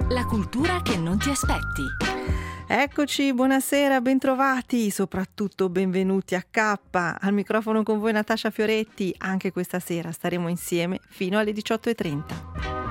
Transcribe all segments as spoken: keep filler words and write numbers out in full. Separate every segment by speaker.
Speaker 1: La cultura che non ti aspetti.
Speaker 2: Eccoci, buonasera, bentrovati, soprattutto benvenuti a K. Al microfono con voi Natascia Fioretti. Anche questa sera staremo insieme fino alle diciotto e trenta.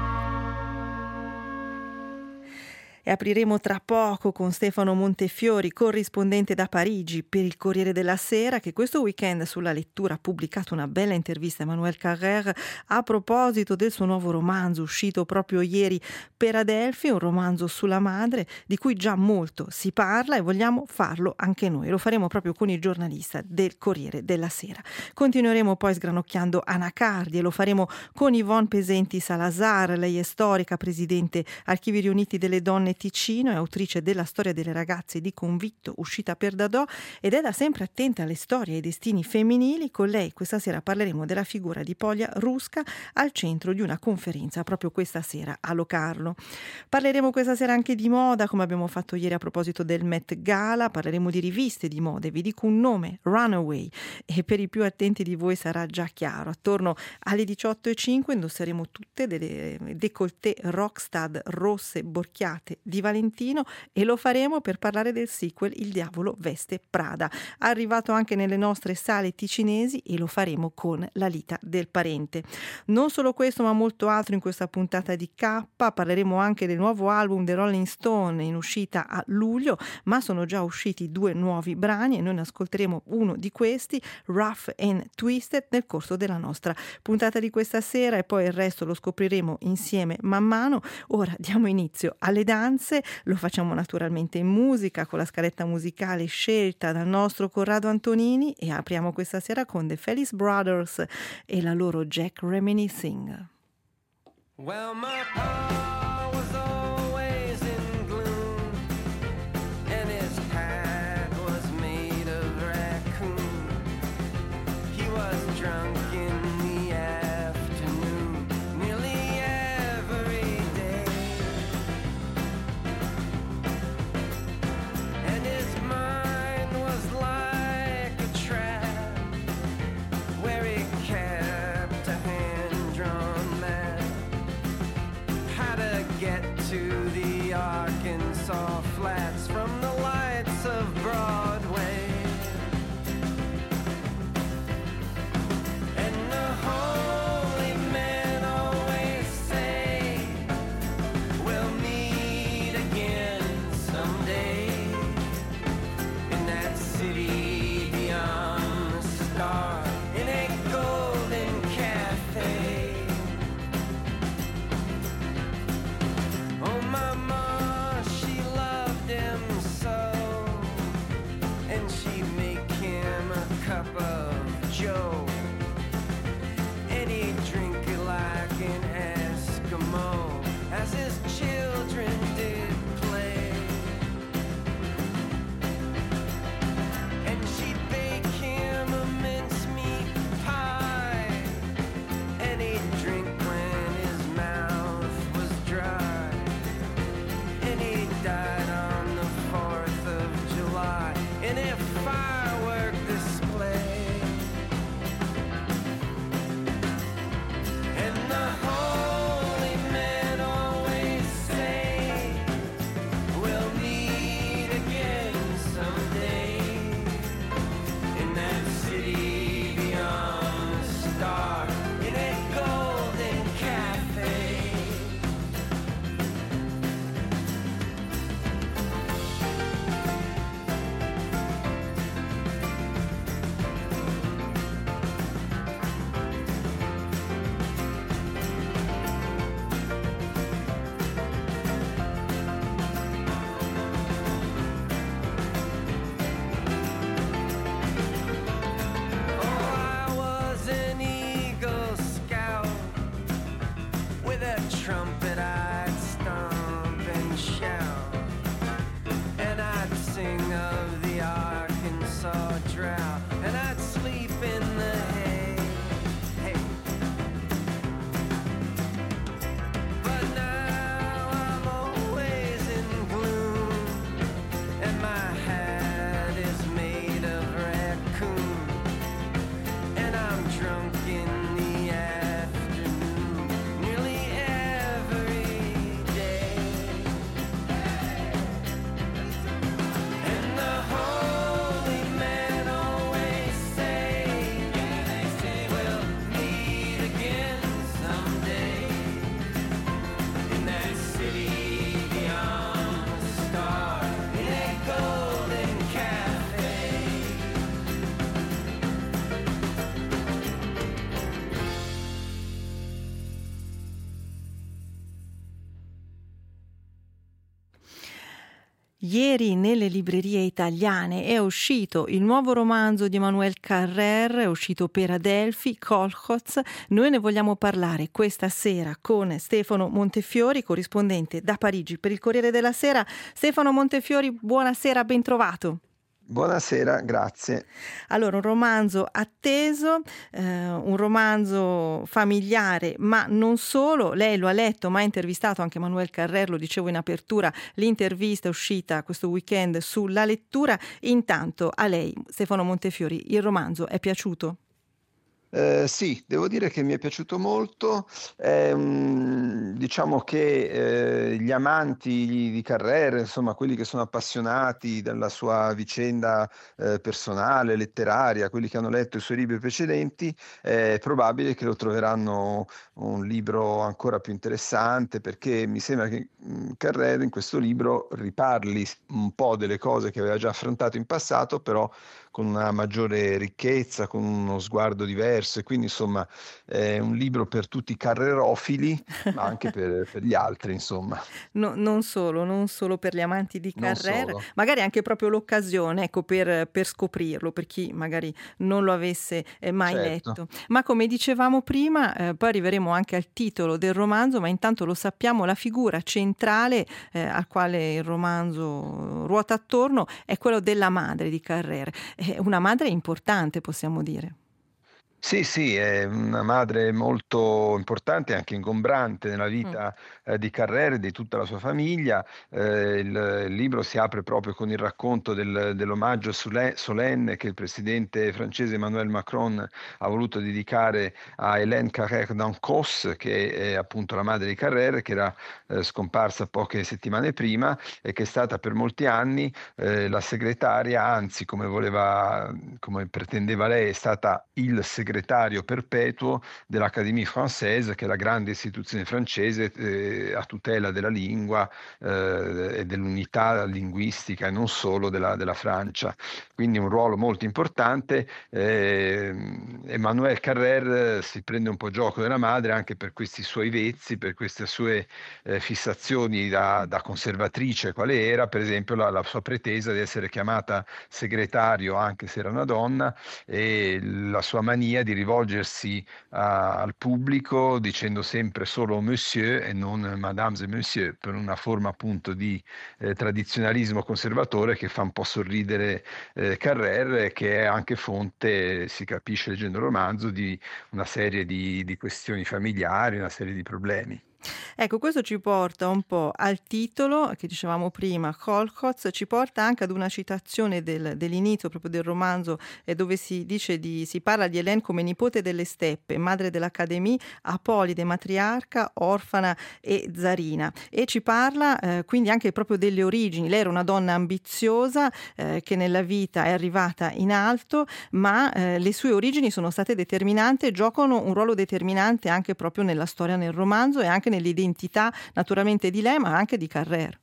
Speaker 2: E apriremo tra poco con Stefano Montefiori, corrispondente da Parigi per il Corriere della Sera, che questo weekend sulla lettura ha pubblicato una bella intervista a Emmanuel Carrère a proposito del suo nuovo romanzo uscito proprio ieri per Adelphi, un romanzo sulla madre di cui già molto si parla e vogliamo farlo anche noi. Lo faremo proprio con il giornalista del Corriere della Sera. Continueremo poi sgranocchiando Anacardi e lo faremo con Yvonne Pesenti Salazar. Lei è storica, presidente Archivi Riuniti delle Donne Ticino, è autrice della Storia delle ragazze di Convitto, uscita per Dadò, ed è da sempre attenta alle storie e ai destini femminili. Con lei questa sera parleremo della figura di Polja Ruska al centro di una conferenza proprio questa sera a Locarno. Parleremo questa sera anche di moda, come abbiamo fatto ieri a proposito del Met Gala. Parleremo di riviste di moda e vi dico un nome: Runaway, e per i più attenti di voi sarà già chiaro. Attorno alle diciotto e cinque indosseremo tutte delle décolleté rockstar rosse borchiate di Valentino e lo faremo per parlare del sequel Il diavolo veste Prada, arrivato anche nelle nostre sale ticinesi, e lo faremo con La Lita del Parente. Non solo questo ma molto altro in questa puntata di K. Parleremo anche del nuovo album dei Rolling Stone in uscita a luglio, ma sono già usciti due nuovi brani e noi ne ascolteremo uno di questi, Rough and Twisted, nel corso della nostra puntata di questa sera, e poi il resto lo scopriremo insieme man mano. Ora diamo inizio alle danze. Lo facciamo naturalmente in musica con la scaletta musicale scelta dal nostro Corrado Antonini, e apriamo questa sera con The Felice Brothers e la loro Jack Reminiscing.
Speaker 3: Well, my pa was always in gloom, and his hat was made of raccoon. He was drunk in the afternoon nearly every day, and his mind was like a trap where he kept a hand-drawn map how to get to the Arkansas flats from the lights of Broadway. And the holy men always say we'll meet again someday in that city beyond the star, in a golden cafe. Oh, mama, she loved him so, and she'd make him a cup of joe, and he'd drink it like an Eskimo as his children did play. And she'd bake him a mincemeat pie, and he'd drink when his mouth was dry, and he died on the fourth of July in a firework display. And the holy men always say we'll meet again someday in that city beyond the star, in a golden cafe.
Speaker 2: ieri nelle librerie italiane è uscito il nuovo romanzo di Emmanuel Carrère, è uscito per Adelphi, Kolchoz. Noi ne vogliamo parlare questa sera con Stefano Montefiori, corrispondente da Parigi per il Corriere della Sera. Stefano Montefiori, buonasera, ben trovato.
Speaker 4: Buonasera, grazie.
Speaker 2: Allora, un romanzo atteso, eh, un romanzo familiare, ma non solo. Lei lo ha letto, ma ha intervistato anche Emmanuel Carrère, lo dicevo in apertura, l'intervista è uscita questo weekend sulla lettura. Intanto a lei, Stefano Montefiori, il romanzo è piaciuto?
Speaker 4: Eh, sì, devo dire che mi è piaciuto molto. Eh, mm, diciamo che eh, gli amanti di Carrère, insomma quelli che sono appassionati della sua vicenda eh, personale, letteraria, quelli che hanno letto i suoi libri precedenti, è probabile che lo troveranno un libro ancora più interessante, perché mi sembra che mm, Carrère in questo libro riparli un po' delle cose che aveva già affrontato in passato, però con una maggiore ricchezza, con uno sguardo diverso, e quindi insomma è un libro per tutti i carrerofili, ma anche per, per gli altri, insomma.
Speaker 2: No, non solo, non solo per gli amanti di
Speaker 4: Non
Speaker 2: Carrère,
Speaker 4: solo.
Speaker 2: magari anche proprio l'occasione, ecco, per, per scoprirlo, per chi magari non lo avesse eh, mai
Speaker 4: Certo.
Speaker 2: letto. Ma come dicevamo prima, eh, poi arriveremo anche al titolo del romanzo, ma intanto lo sappiamo, la figura centrale eh, al quale il romanzo ruota attorno è quello della madre di Carrère. È una madre importante, possiamo dire.
Speaker 4: Sì, sì, è una madre molto importante e anche ingombrante nella
Speaker 2: Mm.
Speaker 4: vita eh, di Carrère e di tutta la sua famiglia. Eh, il, il libro si apre proprio con il racconto del- dell'omaggio sole- solenne che il presidente francese Emmanuel Macron ha voluto dedicare a Hélène Carrère d'Ancos, che è appunto la madre di Carrère, che era eh, scomparsa poche settimane prima e che è stata per molti anni eh, la segretaria, anzi, come voleva, come pretendeva lei, è stata il segretario perpetuo dell'Académie Française, che è la grande istituzione francese eh, a tutela della lingua eh, e dell'unità linguistica e non solo della, della Francia. Quindi un ruolo molto importante. Eh, Emmanuel Carrère si prende un po' gioco della madre anche per questi suoi vezzi, per queste sue eh, fissazioni da, da conservatrice, quale era per esempio la, la sua pretesa di essere chiamata segretario anche se era una donna, e la sua mania di rivolgersi a- al pubblico dicendo sempre solo monsieur e non mesdames et messieurs, per una forma appunto di eh, tradizionalismo conservatore che fa un po' sorridere eh, Carrère, che è anche fonte, si capisce leggendo il romanzo, di una serie di, di questioni familiari, una serie di problemi.
Speaker 2: Ecco, questo ci porta un po' al titolo che dicevamo prima, Kolchoz, ci porta anche ad una citazione del- dell'inizio proprio del romanzo, eh, dove si dice di, si parla di Hélène come nipote delle steppe, madre dell'Académie, apolide, matriarca, orfana e zarina, e ci parla eh, quindi anche proprio delle origini. Lei era una donna ambiziosa eh, che nella vita è arrivata in alto, ma eh, le sue origini sono state determinanti e giocano un ruolo determinante anche proprio nella storia, nel romanzo e anche nell'identità naturalmente di lei, ma anche di Carrère.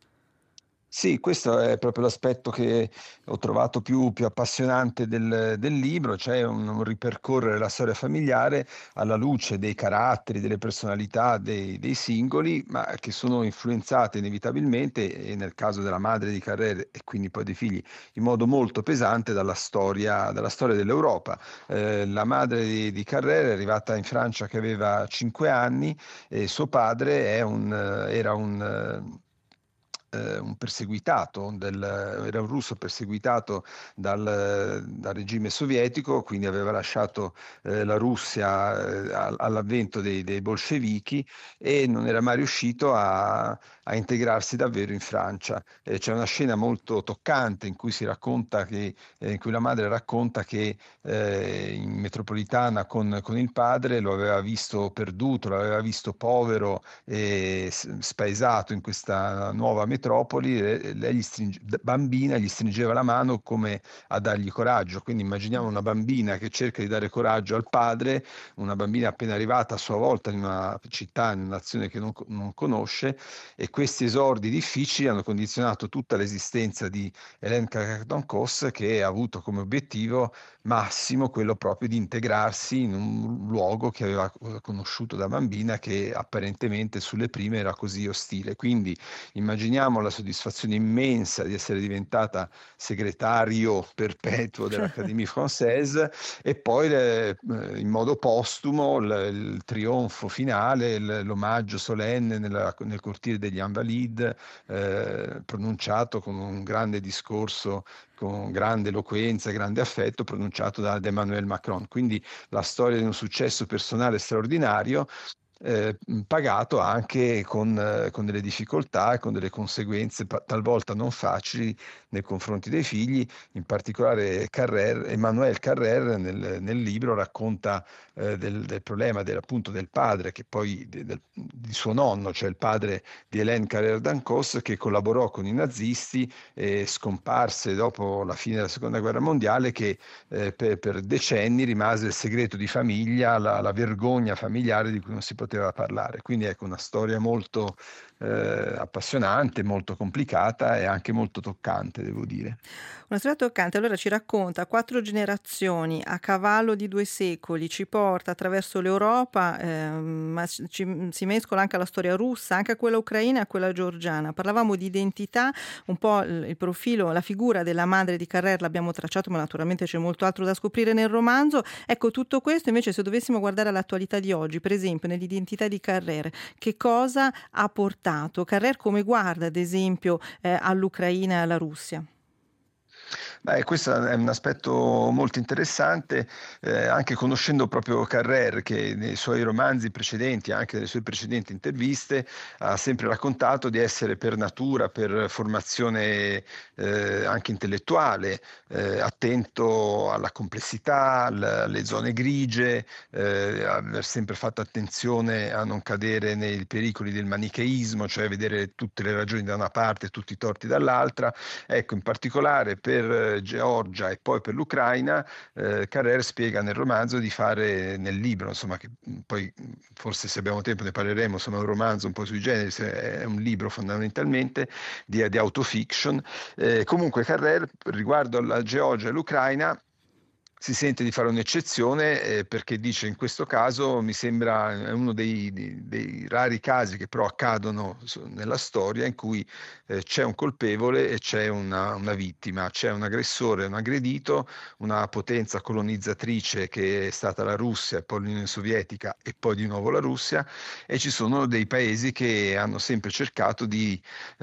Speaker 4: Sì, questo è proprio l'aspetto che ho trovato più, più appassionante del, del libro, cioè un, un ripercorrere la storia familiare alla luce dei caratteri, delle personalità dei, dei singoli, ma che sono influenzate inevitabilmente, e nel caso della madre di Carrère e quindi poi dei figli, in modo molto pesante dalla storia, dalla storia dell'Europa. Eh, la madre di, di Carrère è arrivata in Francia che aveva cinque anni, e suo padre è un, eh, era un... eh, eh, un perseguitato, del, era un russo perseguitato dal, dal regime sovietico, quindi aveva lasciato eh, la Russia eh, all'avvento dei, dei bolscevichi, e non era mai riuscito a, a integrarsi davvero in Francia. Eh, c'è una scena molto toccante in cui si racconta che, eh, in cui la madre racconta che eh, in metropolitana con, con il padre lo aveva visto perduto, l'aveva visto povero e spaesato in questa nuova metropoli, e lei gli stringe, bambina gli stringeva la mano come a dargli coraggio. Quindi immaginiamo una bambina che cerca di dare coraggio al padre, una bambina appena arrivata a sua volta in una città, in una nazione che non, non conosce, e questi esordi difficili hanno condizionato tutta l'esistenza di Hélène Carrère d'Ancos, che ha avuto come obiettivo massimo quello proprio di integrarsi in un luogo che aveva conosciuto da bambina, che apparentemente sulle prime era così ostile. Quindi immaginiamo ricordiamo la soddisfazione immensa di essere diventata segretario perpetuo dell'Académie Française, e poi eh, in modo postumo il, il trionfo finale, il- l'omaggio solenne nella- nel cortile degli Invalides, eh, pronunciato con un grande discorso, con grande eloquenza e grande affetto, pronunciato da Emmanuel Macron. Quindi la storia di un successo personale straordinario, eh, pagato anche con, eh, con delle difficoltà e con delle conseguenze pa- talvolta non facili nei confronti dei figli. In particolare Carrère, Emmanuel Carrère nel, nel libro racconta eh, del, del problema del, appunto del padre, che poi de- del- di suo nonno, cioè il padre di Hélène Carrère d'Ancos, che collaborò con i nazisti e scomparse dopo la fine della seconda guerra mondiale, che eh, per, per decenni rimase il segreto di famiglia, la, la vergogna familiare di cui non si poteva parlare. Quindi ecco, una storia molto eh, appassionante, molto complicata e anche molto toccante, devo dire.
Speaker 2: Una storia toccante, allora ci racconta quattro generazioni a cavallo di due secoli, ci porta attraverso l'Europa, ehm, ma ci- ci- si mescola anche alla storia russa, anche a quella ucraina e a quella georgiana. Parlavamo di identità, un po' il, il profilo, la figura della madre di Carrère l'abbiamo tracciato, ma naturalmente c'è molto altro da scoprire nel romanzo. Ecco, tutto questo invece, se dovessimo guardare all'attualità di oggi, per esempio nell'identità di Carrère, che cosa ha portato? Carrère come guarda, ad esempio, eh, all'Ucraina e alla Russia?
Speaker 4: Beh, questo è un aspetto molto interessante, eh, anche conoscendo proprio Carrère, che nei suoi romanzi precedenti, anche nelle sue precedenti interviste, ha sempre raccontato di essere per natura, per formazione eh, anche intellettuale, eh, attento alla complessità, alla- alle zone grigie, eh, aver sempre fatto attenzione a non cadere nei pericoli del manicheismo, cioè vedere tutte le ragioni da una parte e tutti i torti dall'altra. Ecco, in particolare per eh, Georgia e poi per l'Ucraina, eh, Carrère spiega nel romanzo di fare, nel libro, insomma, che mh, poi mh, forse se abbiamo tempo ne parleremo, insomma, è un romanzo un po' sui generis, è un libro fondamentalmente di, di autofiction. Eh, comunque Carrère, riguardo alla Georgia e l'Ucraina, si sente di fare un'eccezione, eh, perché dice in questo caso mi sembra è uno dei, dei- dei rari casi che però accadono so- nella storia in cui eh, c'è un colpevole e c'è una, una vittima, c'è un aggressore, un aggredito, una potenza colonizzatrice che è stata la Russia, poi l'Unione Sovietica e poi di nuovo la Russia, e ci sono dei paesi che hanno sempre cercato di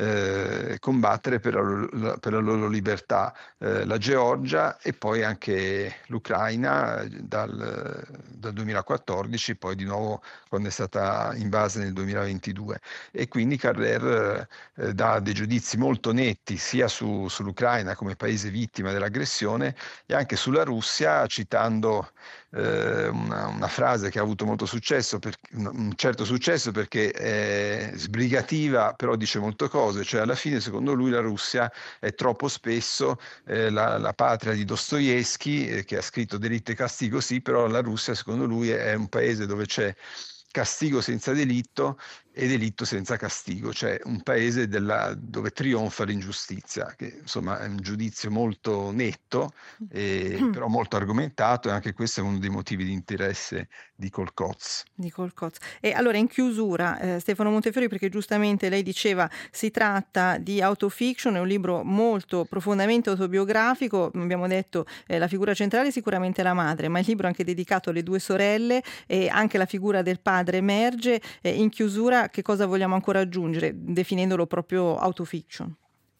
Speaker 4: eh, combattere per la, loro- per la loro libertà, eh, la Georgia e poi anche l'Ucraina, eh, dal, dal duemilaquattordici, poi di nuovo quando è stata invasa nel duemilaventidue. E quindi Carrère eh, dà dei giudizi molto netti sia su- sull'Ucraina come paese vittima dell'aggressione e anche sulla Russia, citando eh, una, una frase che ha avuto molto successo, per, un un certo successo perché è sbrigativa, però dice molte cose, cioè alla fine secondo lui la Russia è troppo spesso eh, la, la patria di Dostoevskij, eh, che ha scritto Delitto e Castigo, sì, però la Russia secondo lui è un paese dove c'è castigo senza delitto e delitto senza castigo, cioè un paese della- dove trionfa l'ingiustizia, che insomma è un giudizio molto netto, eh, però molto argomentato, e anche questo è uno dei motivi di interesse di Colcoz.
Speaker 2: Di Colcoz. E allora in chiusura, eh, Stefano Montefiori, perché giustamente lei diceva si tratta di autofiction, è un libro molto profondamente autobiografico, abbiamo detto eh, la figura centrale è sicuramente la madre, ma il libro è anche dedicato alle due sorelle e anche la figura del padre emerge. Eh, in chiusura che cosa vogliamo ancora aggiungere, definendolo proprio autofiction?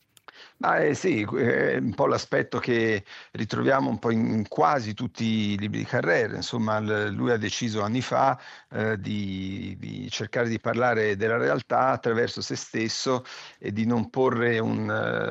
Speaker 4: Ma eh, sì, è un po' l'aspetto che ritroviamo un po' in, in quasi tutti i libri di Carrère. Insomma, l- lui ha deciso anni fa eh, di, di cercare di parlare della realtà attraverso se stesso e di non porre un,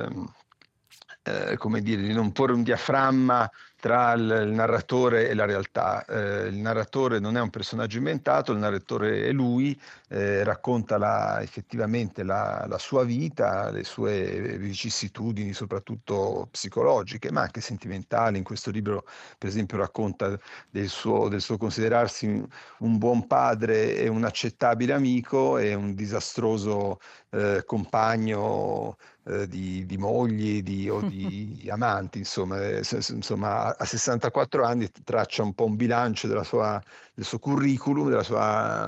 Speaker 4: eh, eh, come dire, di non porre un diaframma tra il, il narratore e la realtà. Eh, il narratore non è un personaggio inventato, il narratore è lui, eh, racconta la- effettivamente la, la sua vita, le sue vicissitudini, soprattutto psicologiche, ma anche sentimentali. In questo libro, per esempio, racconta del suo, del suo considerarsi un, un buon padre e un accettabile amico e un disastroso eh, compagno eh, di, di mogli di, o di amanti, insomma, eh, s- s- insomma, a a sessantaquattro anni traccia un po' un bilancio della sua, del suo curriculum, della sua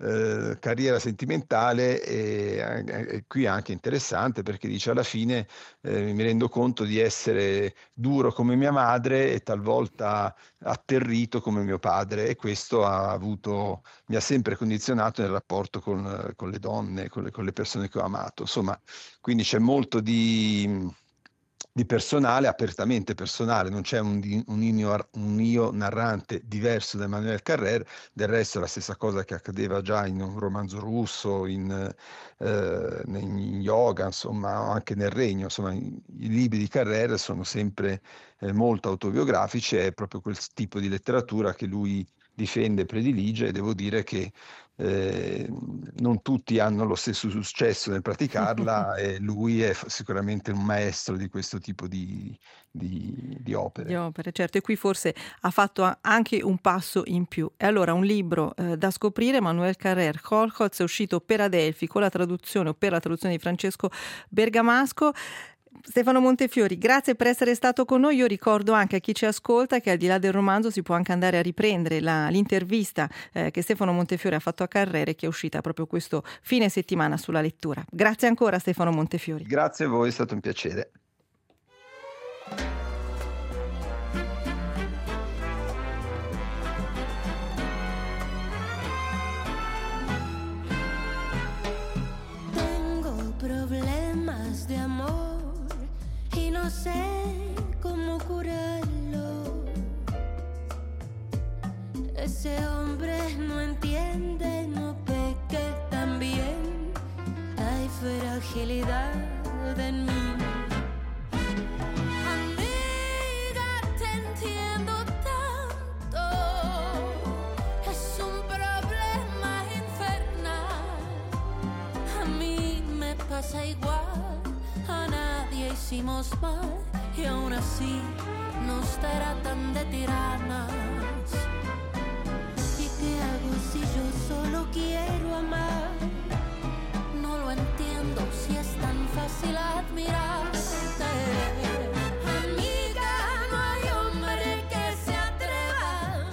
Speaker 4: eh, carriera sentimentale, e, e qui è anche interessante perché dice alla fine eh, mi rendo conto di essere duro come mia madre e talvolta atterrito come mio padre, e questo ha avuto, mi ha sempre condizionato nel rapporto con, con le donne, con le, con le persone che ho amato. Insomma, quindi c'è molto di, di personale, apertamente personale, non c'è un, un, io, un io narrante diverso da Emmanuel Carrère. Del resto è la stessa cosa che accadeva già in un romanzo russo, in, eh, in Yoga, insomma, anche nel Regno. Insomma, i, i libri di Carrère sono sempre eh, molto autobiografici, è proprio quel tipo di letteratura che lui difende e predilige, e devo dire che eh, non tutti hanno lo stesso successo nel praticarla e lui è sicuramente un maestro di questo tipo di, di, di opere.
Speaker 2: Di opere, certo, e qui forse ha fatto anche un passo in più. E allora un libro eh, da scoprire, Emmanuel Carrère, Holholtz, è uscito per Adelphi con la traduzione o per la traduzione di Francesco Bergamasco. Stefano Montefiori, grazie per essere stato con noi. Io ricordo anche a chi ci ascolta che al di là del romanzo si può anche andare a riprendere la, l'intervista eh, che Stefano Montefiori ha fatto a Carrère, che è uscita proprio questo fine settimana sulla lettura. Grazie ancora Stefano Montefiori.
Speaker 4: Grazie a voi, è stato un piacere.
Speaker 5: Tengo problemas de amor y no sé cómo curarlo. Ese hombre no entiende, no ve que también hay fragilidad en mí. Amiga, te entiendo tanto. Es un problema infernal. A mí me pasa igual. A nadie hicimos mal y aún así nos tratan de tiranas. ¿Y qué hago si yo solo quiero amar? No lo entiendo si es tan fácil admirarte. Amiga, no hay hombre que se atreva.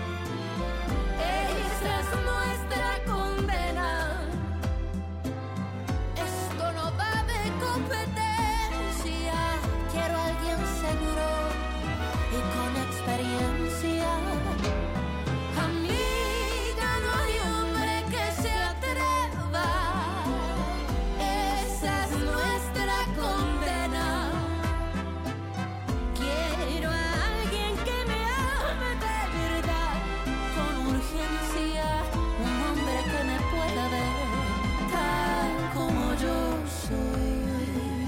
Speaker 5: Esa es nuestra condena. Esto no va de competencia. Quiero a alguien seguro y con experiencia. Amiga, no hay hombre que se atreva. Esa es nuestra condena. Quiero a alguien que me ame de verdad, con urgencia. Un hombre que me pueda ver tal como yo soy.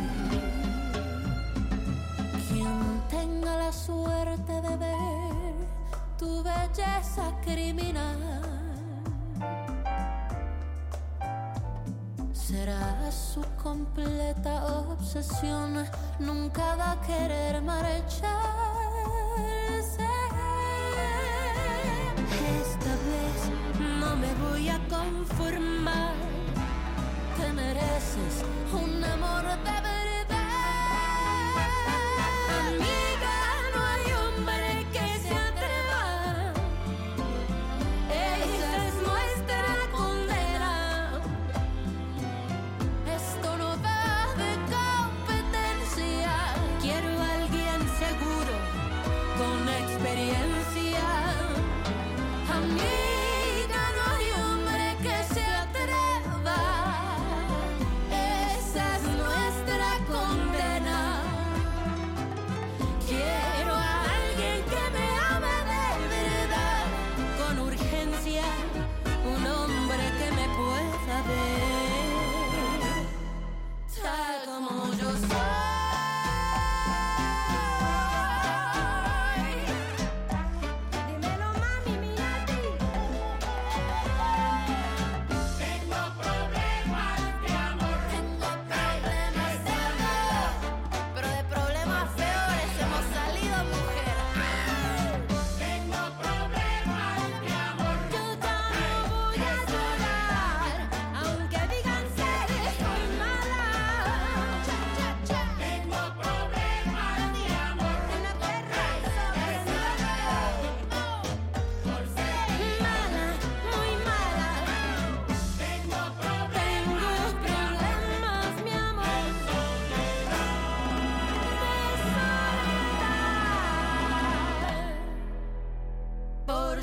Speaker 5: Quien tenga la suerte de ver tu belleza criminal será su completa obsesión. Nunca va a querer marcharse. Esta vez no me voy a conformar. Te mereces un amor de verdad. Amiga, no hay hombre que se atreva. Esa es nuestra condena. Esto no va de competencia. Quiero a alguien seguro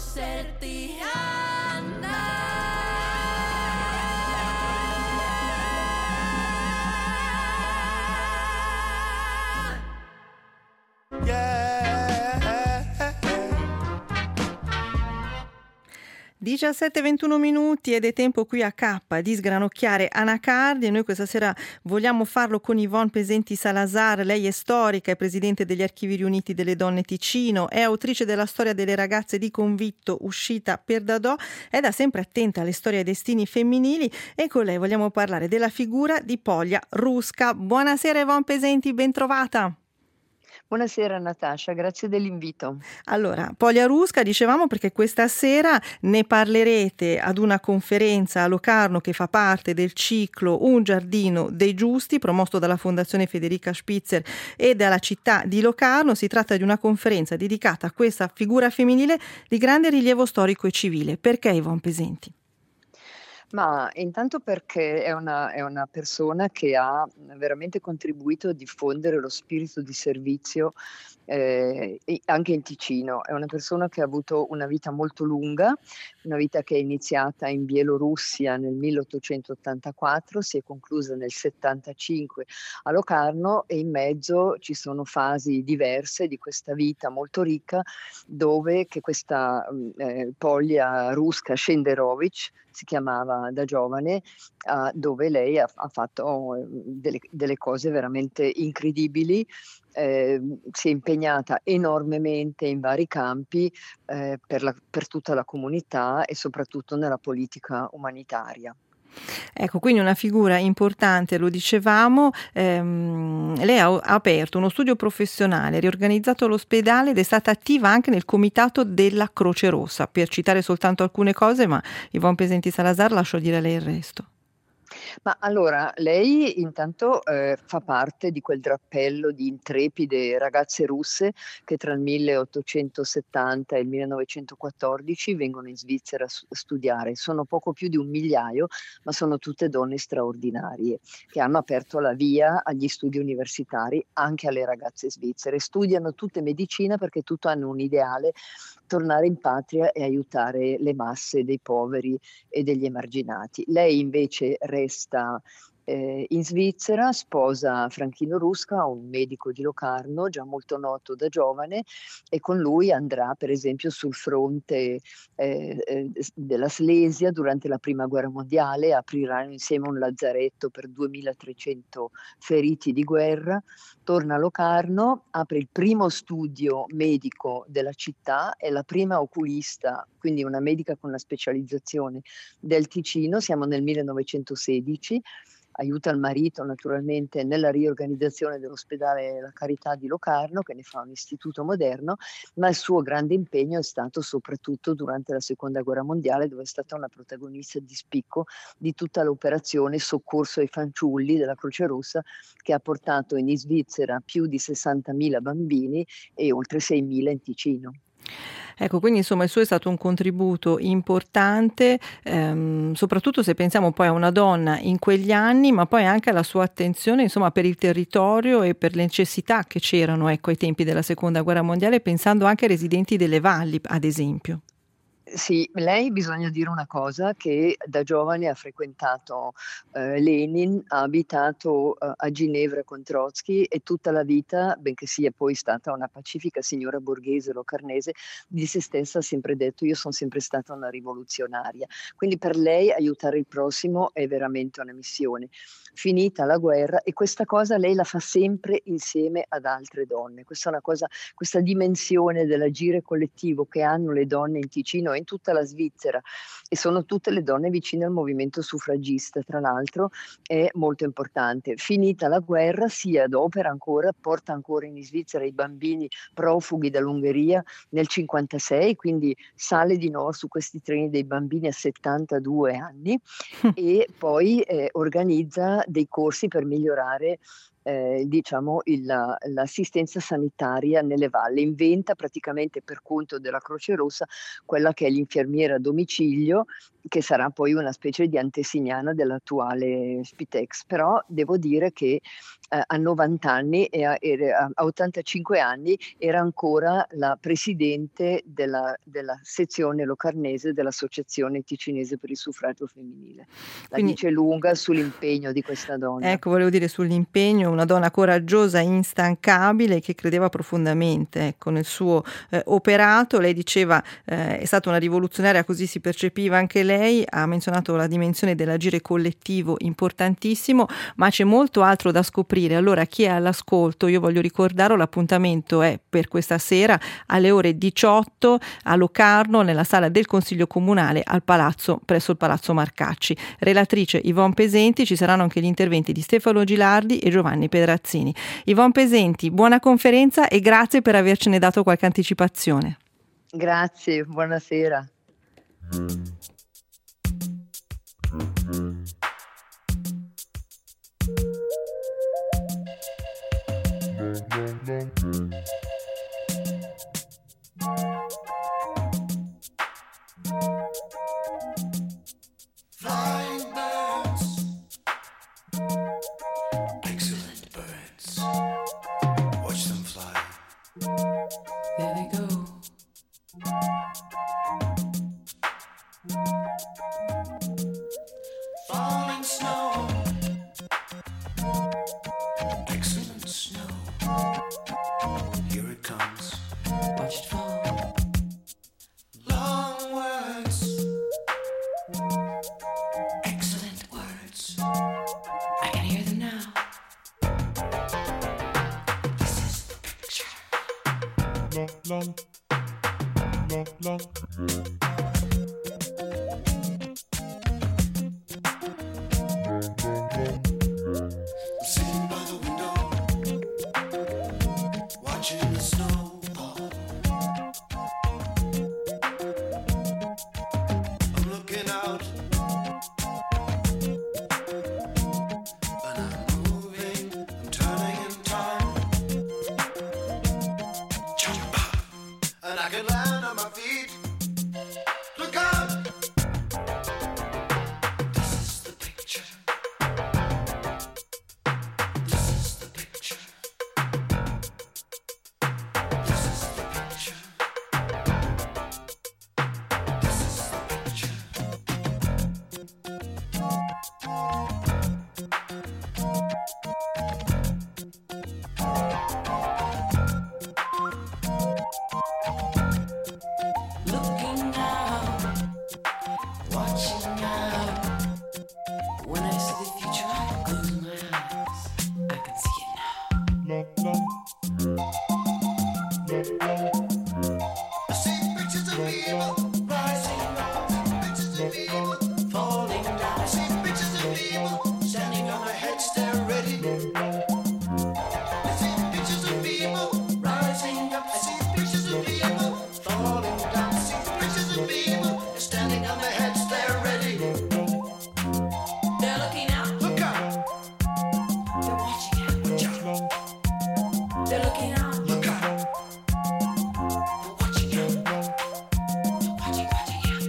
Speaker 5: conoscerti, Anna.
Speaker 2: diciassette e ventuno minuti ed è tempo qui a K di sgranocchiare anacardi, e noi questa sera vogliamo farlo con Yvonne Pesenti Salazar. Lei è storica, è presidente degli Archivi Riuniti delle Donne Ticino, è autrice della storia delle ragazze di Convitto uscita per Dadò, è da sempre attenta alle storie e ai destini femminili, e con lei vogliamo parlare della figura di Polja Ruska. Buonasera Yvonne Pesenti, ben trovata.
Speaker 6: Buonasera Natascia, grazie dell'invito.
Speaker 2: Allora, Polja Ruska, dicevamo, perché questa sera ne parlerete ad una conferenza a Locarno che fa parte del ciclo Un giardino dei giusti, promosso dalla Fondazione Federica Spitzer e dalla città di Locarno. Si tratta di una conferenza dedicata a questa figura femminile di grande rilievo storico e civile. Perché Yvonne Pesenti?
Speaker 6: Ma intanto perché è una, è una persona che ha veramente contribuito a diffondere lo spirito di servizio eh, e anche in Ticino. È una persona che ha avuto una vita molto lunga, una vita che è iniziata in Bielorussia nel milleottocentottantaquattro, si è conclusa nel settantacinque a Locarno, e in mezzo ci sono fasi diverse di questa vita molto ricca, dove che questa eh, Polja Ruska Shenderovich si chiamava da giovane, uh, dove lei ha, ha fatto eh, delle, delle cose veramente incredibili. Eh, si è impegnata enormemente in vari campi eh, per, la, per tutta la comunità e soprattutto nella politica umanitaria.
Speaker 2: Ecco, quindi una figura importante, lo dicevamo. Ehm, lei ha, ha aperto uno studio professionale, riorganizzato l'ospedale ed è stata attiva anche nel comitato della Croce Rossa, per citare soltanto alcune cose, ma Yvonne Pesenti Salazar lascio dire a lei il resto.
Speaker 6: Ma allora, lei intanto eh, fa parte di quel drappello di intrepide ragazze russe che tra il milleottocentosettanta e il millenovecentoquattordici vengono in Svizzera a studiare. Sono poco più di un migliaio, ma sono tutte donne straordinarie che hanno aperto la via agli studi universitari anche alle ragazze svizzere. Studiano tutte medicina perché tutte hanno un ideale: tornare in patria e aiutare le masse dei poveri e degli emarginati. Lei invece resta eh, in Svizzera, sposa Franchino Ruska, un medico di Locarno, già molto noto da giovane, e con lui andrà per esempio sul fronte eh, eh, della Slesia durante la Prima Guerra Mondiale, apriranno insieme un lazzaretto per duemilatrecento feriti di guerra. Torna a Locarno, apre il primo studio medico della città, è la prima oculista, quindi una medica con una specializzazione del Ticino. Siamo nel millenovecentosedici, aiuta il marito naturalmente nella riorganizzazione dell'ospedale La Carità di Locarno, che ne fa un istituto moderno, ma il suo grande impegno è stato soprattutto durante la Seconda Guerra Mondiale, dove è stata una protagonista di spicco di tutta l'operazione Soccorso ai fanciulli della Croce Rossa, che ha portato in Svizzera più di sessantamila bambini e oltre seimila in Ticino.
Speaker 2: Ecco, quindi insomma il suo è stato un contributo importante, ehm, soprattutto se pensiamo poi a una donna in quegli anni, ma poi anche alla sua attenzione insomma per il territorio e per le necessità che c'erano, ecco, ai tempi della Seconda Guerra Mondiale, pensando anche ai residenti delle valli, ad esempio.
Speaker 6: Sì, lei, bisogna dire una cosa, che da giovane ha frequentato eh, Lenin, ha abitato eh, a Ginevra con Trotsky, e tutta la vita, benché sia poi stata una pacifica signora borghese locarnese, di se stessa ha sempre detto: io sono sempre stata una rivoluzionaria. Quindi per lei aiutare il prossimo è veramente una missione. Finita la guerra, e questa cosa lei la fa sempre insieme ad altre donne. Questa è una cosa, questa dimensione dell'agire collettivo che hanno le donne in Ticino e in tutta la Svizzera, e sono tutte le donne vicine al movimento suffragista, tra l'altro, è molto importante. Finita la guerra si adopera ancora, porta ancora in Svizzera i bambini profughi dall'Ungheria nel cinquantasei, quindi sale di nuovo su questi treni dei bambini a settantadue anni e poi eh, organizza dei corsi per migliorare Eh, diciamo il, l'assistenza sanitaria nelle valli. Inventa praticamente per conto della Croce Rossa quella che è l'infermiera a domicilio, che sarà poi una specie di antesignana dell'attuale Spitex. Però devo dire che eh, a novanta anni e a, e a ottantacinque anni era ancora la presidente della, della sezione locarnese dell'Associazione Ticinese per il suffragio femminile. La
Speaker 2: Quindi,
Speaker 6: dice lunga sull'impegno di questa donna.
Speaker 2: ecco, volevo dire sull'impegno, una donna coraggiosa e instancabile che credeva profondamente, ecco, nel suo eh, operato. Lei diceva eh, è stata una rivoluzionaria, così si percepiva anche lei, ha menzionato la dimensione dell'agire collettivo importantissimo, ma c'è molto altro da scoprire. Allora chi è all'ascolto, io voglio ricordare, l'appuntamento è per questa sera alle ore diciotto a Locarno, nella sala del Consiglio Comunale al Palazzo, presso il Palazzo Marcacci. Relatrice Yvonne Pesenti, ci saranno anche gli interventi di Stefano Gilardi e Giovanni Pedrazzini. Yvonne Pesenti, buona conferenza e grazie per avercene dato qualche anticipazione.
Speaker 6: Grazie, buonasera.
Speaker 3: Flying birds, excellent birds. Watch them fly. There they go. Falling snow, excellent snow. Here it comes. Watch it fall. Long words, excellent words. I can hear them now. This is the picture.
Speaker 7: long, long, long.
Speaker 3: I'm sitting by the window, watching the snow fall. I'm looking out, and I'm moving, I'm turning in time. Jump up, and I can land on my feet. Look out! This is the picture. This is the picture. This is the picture. This is the picture. Looking out, watching out. When I see the future, I close my eyes. I can see it now.
Speaker 7: Long, long.
Speaker 3: I see pictures of people rising up, pictures of people falling down. I see pictures of people standing on their heads, they're ready. I see pictures of people rising up. I see pictures of people falling down. I see pictures of people standing on their heads, they're ready. They're looking out. Look out. They're watching out. Watch out. They're looking out. Look out. They're watching out. They're watching, watching out.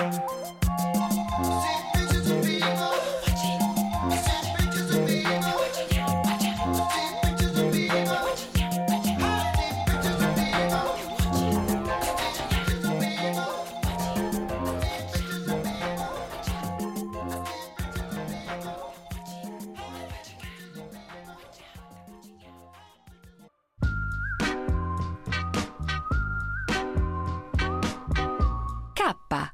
Speaker 3: I see pictures of people watching. I see pictures of people watching out. Watch out. I see pictures of people watching out. Watch out. I see pictures of people watching. I see pictures of people watching.
Speaker 1: K.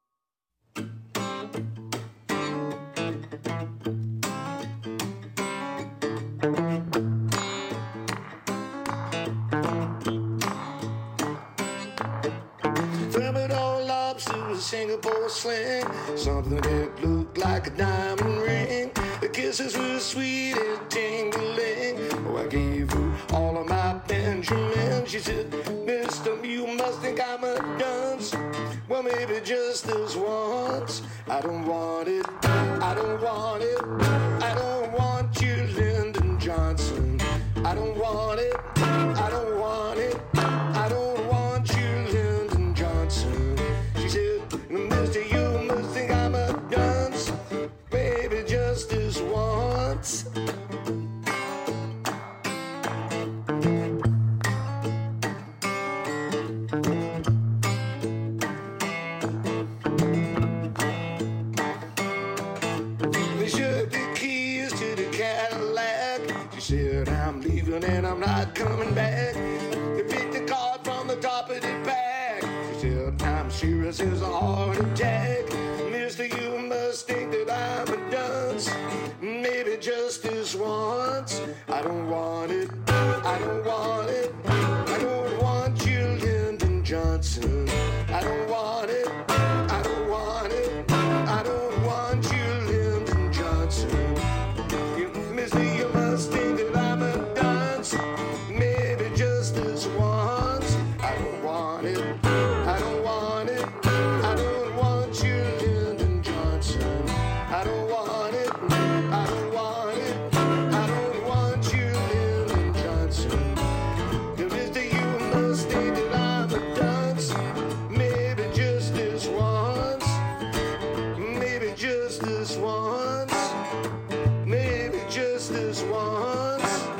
Speaker 3: From an old lobster with a Singapore sling, something that looked like a diamond ring. The kisses were sweet and tingling. Oh, I gave her all of my Benjamin. She said, Mister, you must think I'm a dunce. Well, maybe just this once. I don't want it. I don't want it. I don't want you, Lyndon Johnson. I don't want it. I don't want it. I don't want you, Lyndon Johnson. She said, Mister, you must think I'm a dunce. Baby, just this once. not coming back. They picked the card from the top of the pack. She said, I'm serious as a heart attack. Mister, you must think that I'm a dunce. Maybe just this once. I don't want it. I don't want it. I don't want you, Lyndon Johnson. I don't want it. I don't want it. I don't want you, Lyndon Johnson. You, mister, you must think that I'm a dunce. Maybe just this once. I don't want it. I don't want it. I don't want you, Lyndon Johnson. I don't want it. I don't want it. I don't want you, Lyndon Johnson. You, mister, you must think that I'm a dunce. Maybe just this once. Maybe just this once. Maybe just this once.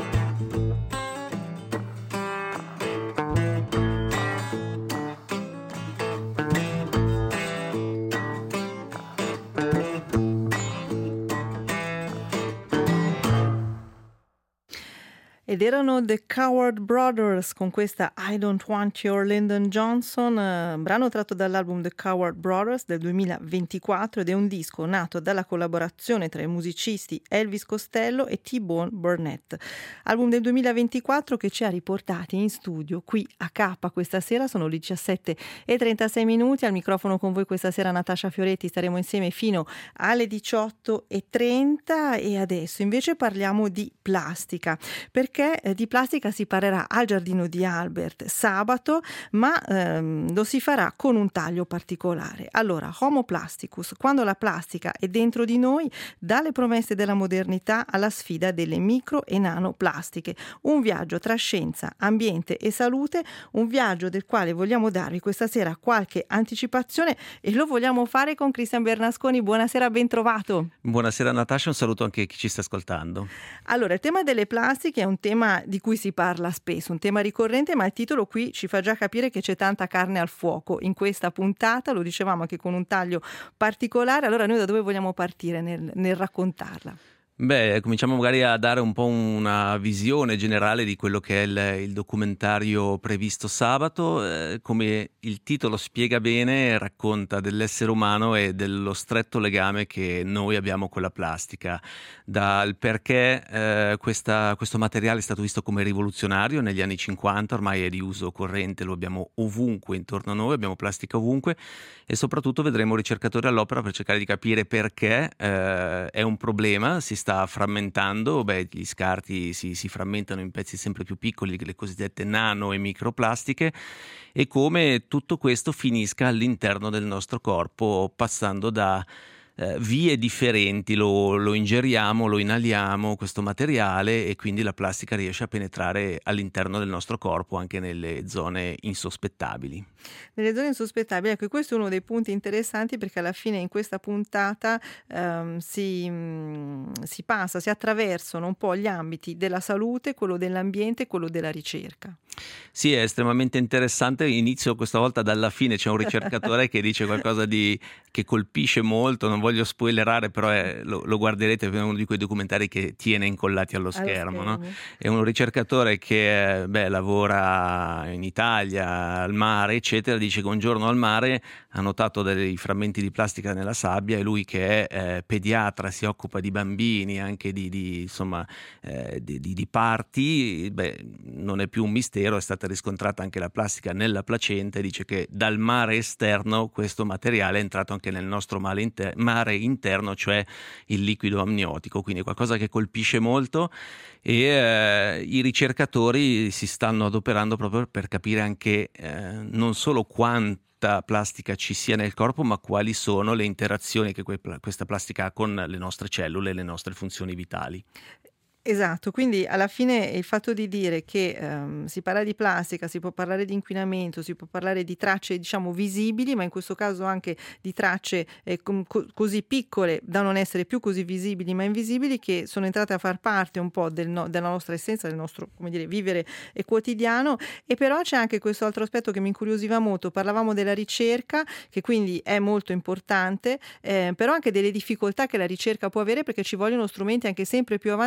Speaker 2: Ed erano The Coward Brothers con questa I Don't Want Your Lyndon Johnson, eh, brano tratto dall'album The Coward Brothers del duemilaventiquattro ed è un disco nato dalla collaborazione tra i musicisti Elvis Costello e T-Bone Burnett. Album del duemilaventiquattro che ci ha riportati in studio qui a K questa sera, sono le diciassette e trentasei minuti, al microfono con voi questa sera Natascia Fioretti, staremo insieme fino alle diciotto e trenta e adesso invece parliamo di plastica, perché eh, di plastica si parlerà al Giardino di Albert sabato, ma ehm, lo si farà con un taglio particolare. Allora, Homo Plasticus, quando la plastica è dentro di noi, dalle promesse della modernità alla sfida delle micro e nanoplastiche. Un viaggio tra scienza, ambiente e salute, un viaggio del quale vogliamo darvi questa sera qualche anticipazione e lo vogliamo fare con Cristian Bernasconi. Buonasera, ben trovato.
Speaker 8: Buonasera Natascia, un saluto anche a chi ci sta ascoltando.
Speaker 2: Allora, il tema delle plastiche è un tema di cui si parla spesso, un tema ricorrente, ma il titolo qui ci fa già capire che c'è tanta carne al fuoco in questa puntata, lo dicevamo anche con un taglio particolare. Allora noi da dove vogliamo partire nel, nel raccontarla?
Speaker 8: Beh, cominciamo magari a dare un po' una visione generale di quello che è il, il documentario previsto sabato. Eh, come il titolo spiega bene, racconta dell'essere umano e dello stretto legame che noi abbiamo con la plastica, dal perché eh, questa, questo materiale è stato visto come rivoluzionario negli anni cinquanta, ormai è di uso corrente, lo abbiamo ovunque intorno a noi, abbiamo plastica ovunque e soprattutto vedremo ricercatori all'opera per cercare di capire perché eh, è un problema, si sta frammentando, beh, gli scarti si, si frammentano in pezzi sempre più piccoli, le cosiddette nano e microplastiche, e come tutto questo finisca all'interno del nostro corpo passando da eh, vie differenti, lo, lo ingeriamo, lo inaliamo questo materiale e quindi la plastica riesce a penetrare all'interno del nostro corpo anche nelle zone insospettabili.
Speaker 2: Nelle zone insospettabili, ecco, questo è uno dei punti interessanti perché alla fine in questa puntata ehm, si, mh, si passa, si attraversano un po' gli ambiti della salute, quello dell'ambiente e quello della ricerca.
Speaker 8: Sì, è estremamente interessante. Inizio questa volta dalla fine, c'è un ricercatore che dice qualcosa di che colpisce molto, non voglio spoilerare, però è, lo, lo guarderete, è uno di quei documentari che tiene incollati allo schermo, allo schermo. No? È un ricercatore che beh, lavora in Italia, al mare, eccetera, dice che un giorno al mare ha notato dei frammenti di plastica nella sabbia e lui che è eh, pediatra, si occupa di bambini, anche di, di insomma eh, di, di, di parti, beh, non è più un mistero, è stata riscontrata anche la plastica nella placenta e dice che dal mare esterno questo materiale è entrato anche nel nostro mare, inter- mare interno, cioè il liquido amniotico, quindi qualcosa che colpisce molto e eh, i ricercatori si stanno adoperando proprio per capire anche eh, non solo quanta plastica ci sia nel corpo, ma quali sono le interazioni che que- questa plastica ha con le nostre cellule e le nostre funzioni vitali.
Speaker 2: Esatto, quindi alla fine il fatto di dire che ehm, si parla di plastica, si può parlare di inquinamento, si può parlare di tracce diciamo visibili, ma in questo caso anche di tracce eh, com- co- così piccole da non essere più così visibili ma invisibili, che sono entrate a far parte un po' del no- della nostra essenza, del nostro, come dire, vivere eh, quotidiano. E però c'è anche questo altro aspetto che mi incuriosiva molto, parlavamo della ricerca che quindi è molto importante, eh, però anche delle difficoltà che la ricerca può avere perché ci vogliono strumenti anche sempre più avanzati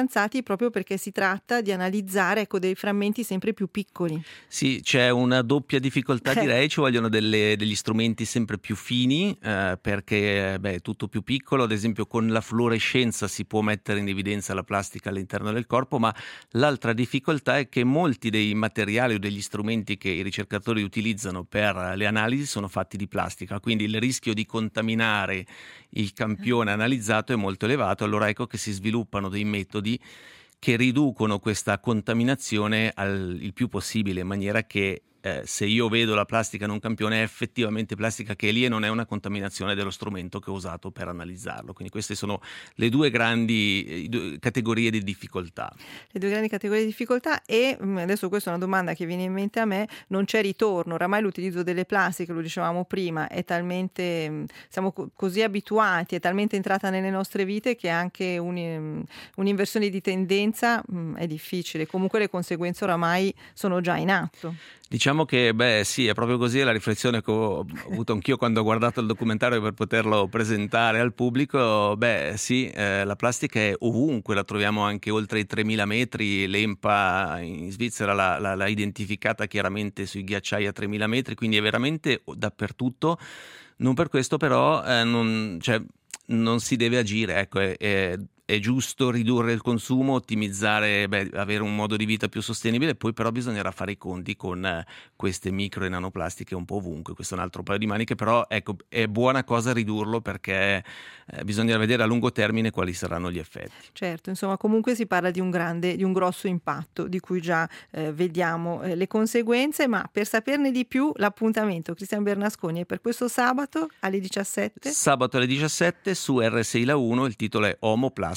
Speaker 2: proprio perché si tratta di analizzare, ecco, dei frammenti sempre più piccoli.
Speaker 8: Sì, c'è una doppia difficoltà,
Speaker 2: Eh.
Speaker 8: direi, ci vogliono delle- degli strumenti sempre più fini, eh, perché beh, è tutto più piccolo. Ad esempio con la fluorescenza si può mettere in evidenza la plastica all'interno del corpo, ma l'altra difficoltà è che molti dei materiali o degli strumenti che i ricercatori utilizzano per le analisi sono fatti di plastica, quindi il rischio di contaminare il campione analizzato è molto elevato. Allora ecco che si sviluppano dei metodi che riducono questa contaminazione al, il più possibile, in maniera che eh, se io vedo la plastica in un campione è effettivamente plastica che è lì e non è una contaminazione dello strumento che ho usato per analizzarlo. Quindi queste sono le due grandi i due categorie di difficoltà.
Speaker 2: Le due grandi categorie di difficoltà e mh, adesso questa è una domanda che viene in mente a me, non c'è ritorno, oramai l'utilizzo delle plastiche, lo dicevamo prima, è talmente, mh, siamo co- così abituati, è talmente entrata nelle nostre vite che anche un, mh, un'inversione di tendenza mh, è difficile, comunque le conseguenze oramai sono già in atto.
Speaker 8: Diciamo che, beh, sì, è proprio così, è la riflessione che ho avuto anch'io quando ho guardato il documentario per poterlo presentare al pubblico. Beh, sì, eh, la plastica è ovunque, la troviamo anche oltre i tremila metri, l'EMPA in Svizzera l'ha, l'ha- l'ha identificata chiaramente sui ghiacciai a tremila metri, quindi è veramente dappertutto. Non per questo però eh, non, cioè, non si deve agire, ecco, è, è- è giusto ridurre il consumo, ottimizzare, beh, avere un modo di vita più sostenibile, poi però bisognerà fare i conti con eh, queste micro e nanoplastiche un po' ovunque. Questo è un altro paio di maniche, però ecco, è buona cosa ridurlo perché eh, bisogna vedere a lungo termine quali saranno gli effetti.
Speaker 2: Certo, insomma, comunque si parla di un grande, di un grosso impatto di cui già eh, vediamo eh, le conseguenze, ma per saperne di più l'appuntamento Cristian Bernasconi è per questo sabato alle diciassette.
Speaker 8: Sabato alle diciassette su R sei La uno, il titolo è Homo Plasticus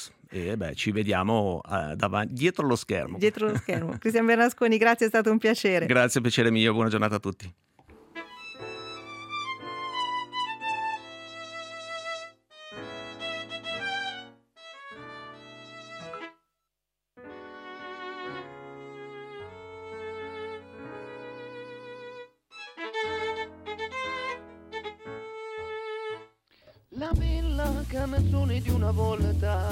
Speaker 8: e beh, ci vediamo eh, davanti, dietro lo schermo.
Speaker 2: Dietro lo schermo. Cristian Bernasconi, grazie, è stato un piacere.
Speaker 8: Grazie, piacere mio, buona giornata a tutti.
Speaker 9: La bella canzone di una volta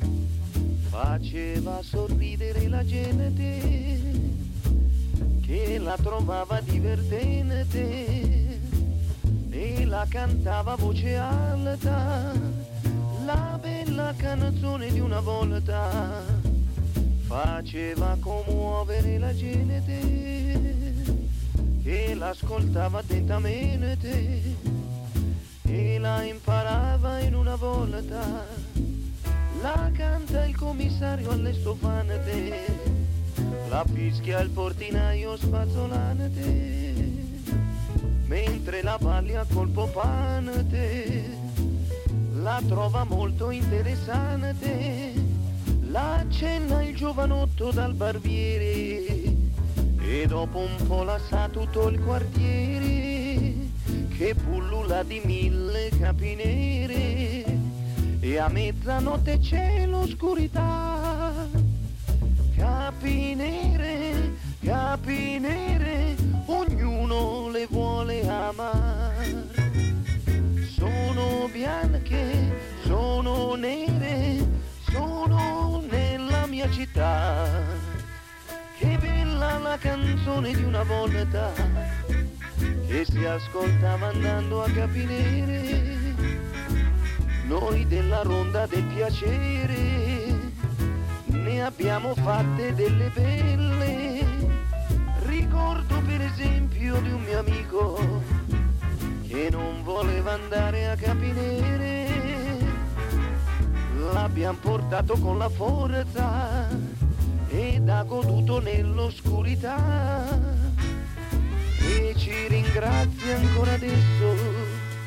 Speaker 9: faceva sorridere la gente che la trovava divertente e la cantava a voce alta. La bella canzone di una volta faceva commuovere la gente che l'ascoltava attentamente e la imparava in una volta. La canta il commissario alle stofante, la fischia il portinaio spazzolante, mentre la ballia col popante la trova molto interessante. La accenna il giovanotto dal barbiere e dopo un po' la sa tutto il quartiere che pullula di mille capi nere e a mezzanotte c'è l'oscurità. Capi nere, capi nere, ognuno le vuole amare. Sono bianche, sono nere, sono nella mia città. Che bella la canzone di una volta che si ascoltava andando a Capinere. Noi della ronda del piacere ne abbiamo fatte delle belle. Ricordo per esempio di un mio amico che non voleva andare a Capinere. L'abbiamo portato con la forza ed ha goduto nell'oscurità e ci ringrazia ancora adesso.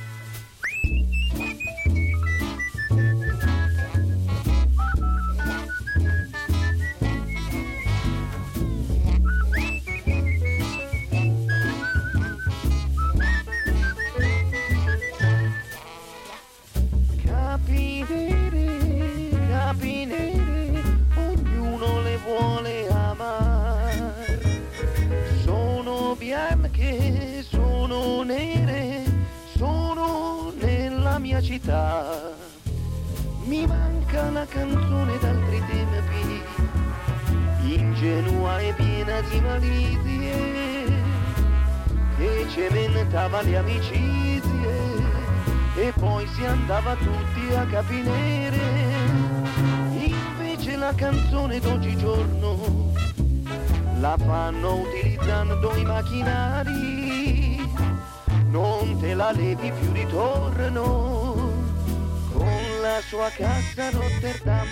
Speaker 9: Capinere, capinere, ognuno le vuole amare. Sono bianche, sono nere, sono nella mia città. Mi manca la canzone d'altri tempi ingenua e piena di malizie, che cementava le amicizie e poi si andava tutti a capinere. Invece la canzone d'oggigiorno la fanno utilizzando i macchinari, non te la levi più di torno con la sua cassa Rotterdam.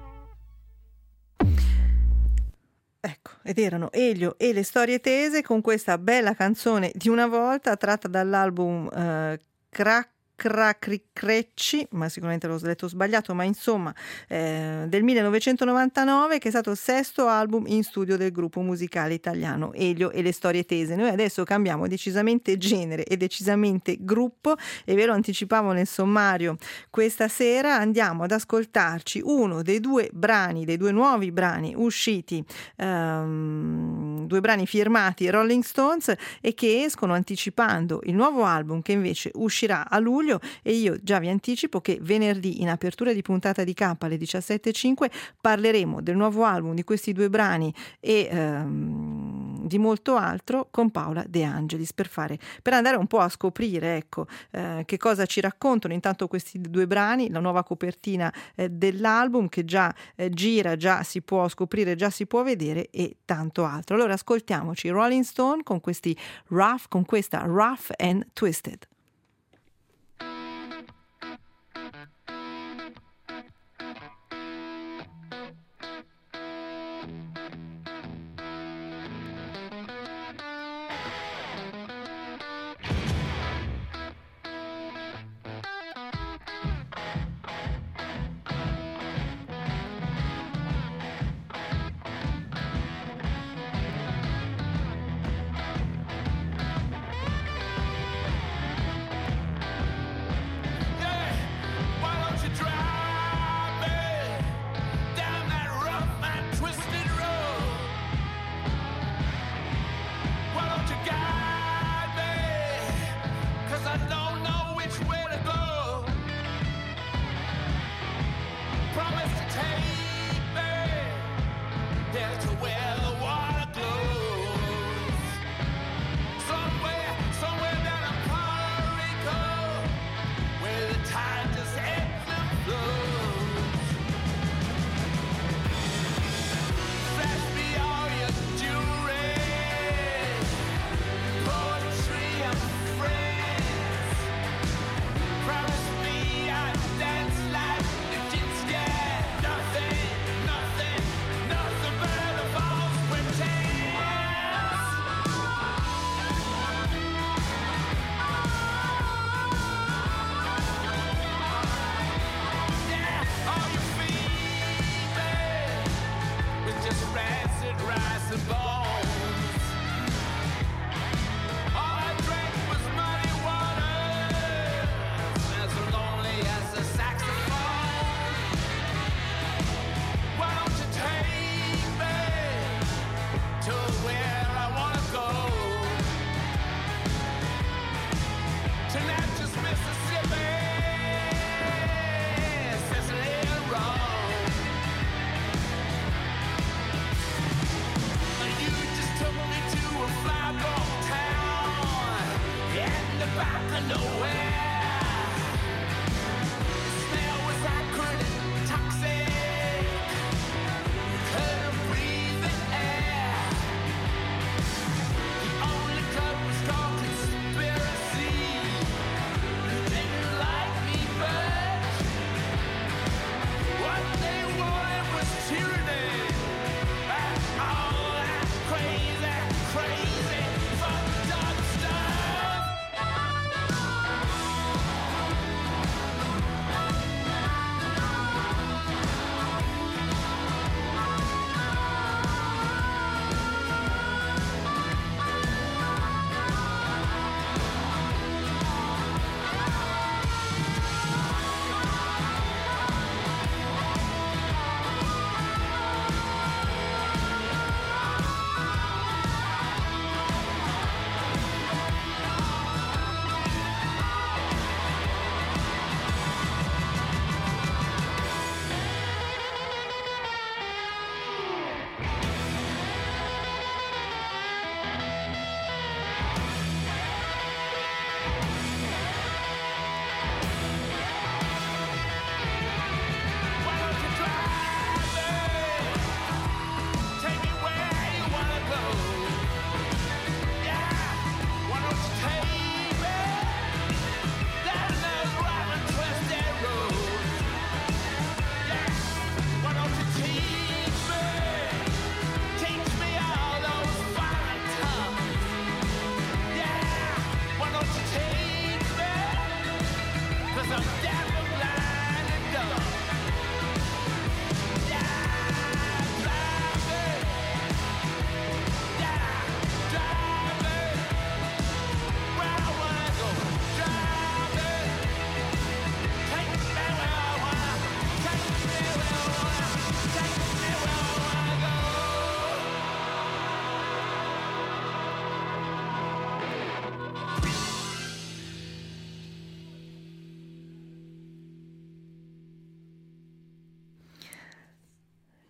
Speaker 2: Ecco, ed erano Elio e le storie tese con questa bella canzone di una volta tratta dall'album eh, Crack Cracrecci, ma sicuramente l'ho letto sbagliato, ma insomma eh, del millenovecentonovantanove, che è stato il sesto album in studio del gruppo musicale italiano Elio e le storie tese. Noi adesso cambiamo decisamente genere e decisamente gruppo, e ve lo anticipavo nel sommario questa sera. Andiamo ad ascoltarci uno dei due brani, dei due nuovi brani usciti, um, due brani firmati Rolling Stones e che escono anticipando il nuovo album che invece uscirà a luglio. E io già vi anticipo che venerdì in apertura di puntata di K alle diciassette e cinque parleremo del nuovo album, di questi due brani e ehm, di molto altro con Paola De Angelis, per fare per andare un po' a scoprire, ecco, eh, che cosa ci raccontano intanto questi due brani, la nuova copertina eh, dell'album che già eh, gira, già si può scoprire, già si può vedere, e tanto altro. Allora ascoltiamoci Rolling Stone con questi Rough, con questa Rough and Twisted.
Speaker 9: Thank